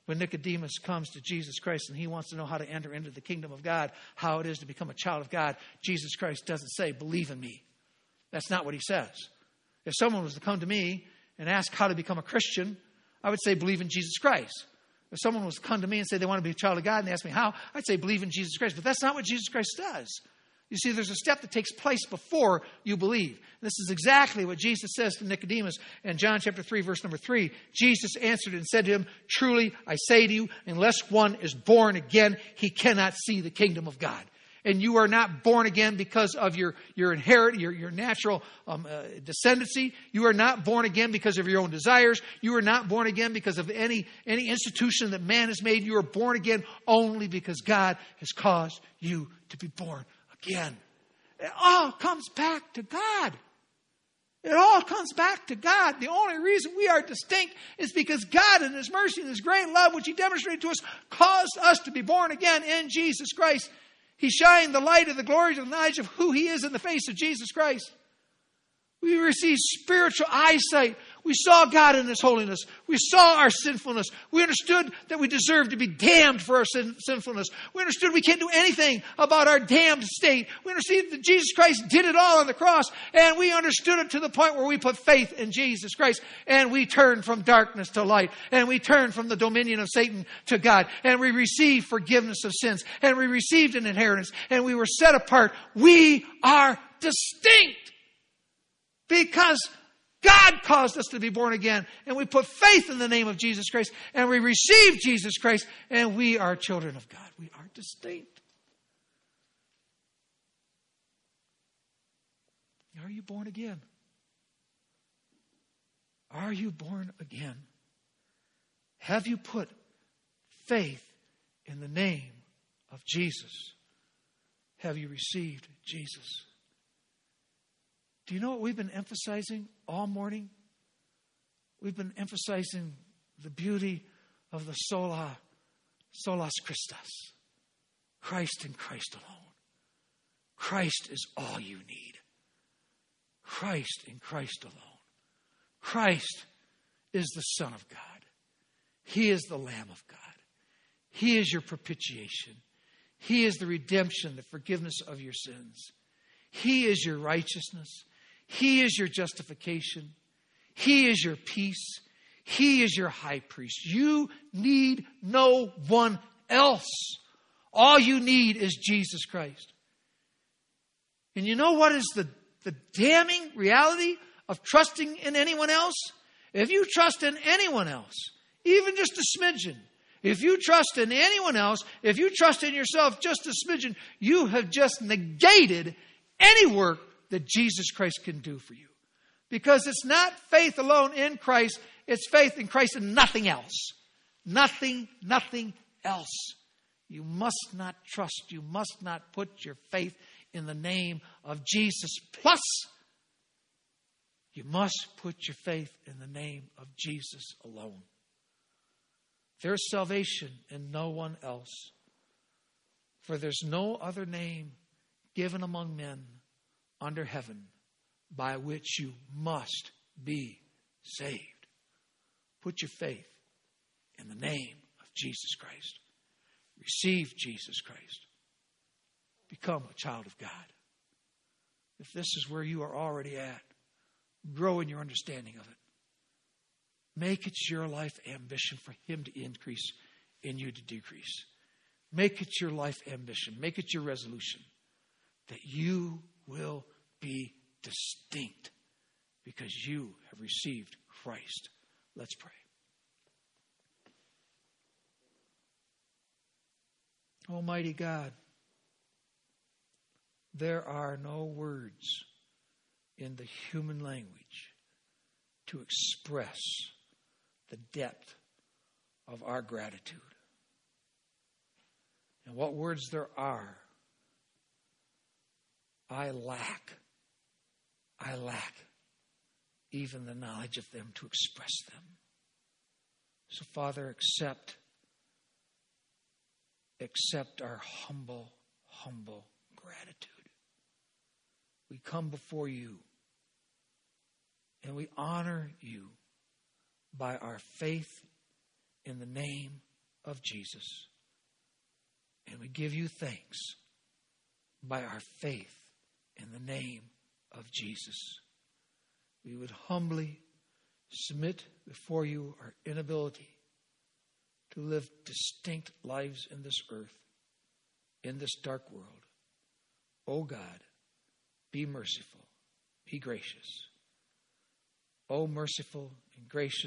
Speaker 1: when Nicodemus comes to Jesus Christ and he wants to know how to enter into the kingdom of God, how it is to become a child of God, Jesus Christ doesn't say, believe in me. That's not what he says. If someone was to come to me and ask how to become a Christian, I would say, believe in Jesus Christ. If someone was to come to me and say they want to be a child of God and they ask me how, I'd say, believe in Jesus Christ. But that's not what Jesus Christ does. You see, there's a step that takes place before you believe. This is exactly what Jesus says to Nicodemus in John chapter three, verse number three. Jesus answered and said to him, truly, I say to you, unless one is born again, he cannot see the kingdom of God. And you are not born again because of your, your inherit, your, your natural um, uh, descendancy. You are not born again because of your own desires. You are not born again because of any, any institution that man has made. You are born again only because God has caused you to be born again. It all comes back to God. It all comes back to God. The only reason we are distinct is because God in His mercy and His great love, which He demonstrated to us, caused us to be born again in Jesus Christ. He shined the light of the glory of the knowledge of who He is in the face of Jesus Christ. We received spiritual eyesight. We saw God in His holiness. We saw our sinfulness. We understood that we deserved to be damned for our sin- sinfulness. We understood we can't do anything about our damned state. We understood that Jesus Christ did it all on the cross. And we understood it to the point where we put faith in Jesus Christ. And we turned from darkness to light. And we turned from the dominion of Satan to God. And we received forgiveness of sins. And we received an inheritance. And we were set apart. We are distinct. Because God caused us to be born again. And we put faith in the name of Jesus Christ. And we receive Jesus Christ. And we are children of God. We are distinct. Are you born again? Are you born again? Have you put faith in the name of Jesus? Have you received Jesus? Do you know what we've been emphasizing all morning? We've been emphasizing the beauty of the sola, solas Christus. Christ and Christ alone. Christ is all you need. Christ and Christ alone. Christ is the Son of God. He is the Lamb of God. He is your propitiation. He is the redemption, the forgiveness of your sins. He is your righteousness. He is your justification. He is your peace. He is your high priest. You need no one else. All you need is Jesus Christ. And you know what is the, the damning reality of trusting in anyone else? If you trust in anyone else, even just a smidgen, if you trust in anyone else, if you trust in yourself just a smidgen, you have just negated any work that Jesus Christ can do for you. Because it's not faith alone in Christ, it's faith in Christ and nothing else. Nothing, nothing else. You must not trust, you must not put your faith in the name of Jesus. Plus, you must put your faith in the name of Jesus alone. There's salvation in no one else. For there's no other name given among men under heaven by which you must be saved. Put your faith in the name of Jesus Christ. Receive Jesus Christ. Become a child of God. If this is where you are already at, grow in your understanding of it. Make it your life ambition for Him to increase and you to decrease. Make it your life ambition. Make it your resolution that you will be distinct because you have received Christ. Let's pray. Almighty God, there are no words in the human language to express the depth of our gratitude. And what words there are, I lack. I lack even the knowledge of them to express them. So, Father, accept, accept our humble, humble gratitude. We come before you and we honor you by our faith in the name of Jesus. And we give you thanks by our faith in the name of Jesus. We would humbly submit before you our inability to live distinct lives in this earth, in this dark world. O God, be merciful, be gracious. O merciful and gracious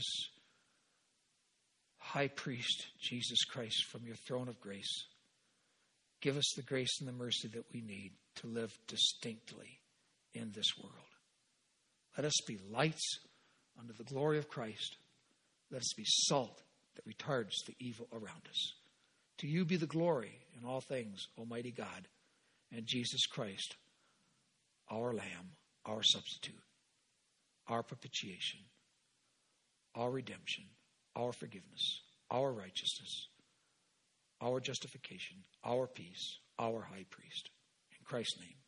Speaker 1: High Priest, Jesus Christ, from your throne of grace, give us the grace and the mercy that we need to live distinctly in this world. Let us be lights under the glory of Christ. Let us be salt that retards the evil around us. To you be the glory in all things, Almighty God, and Jesus Christ, our Lamb, our substitute, our propitiation, our redemption, our forgiveness, our righteousness, our justification, our peace, our high priest. In Christ's name.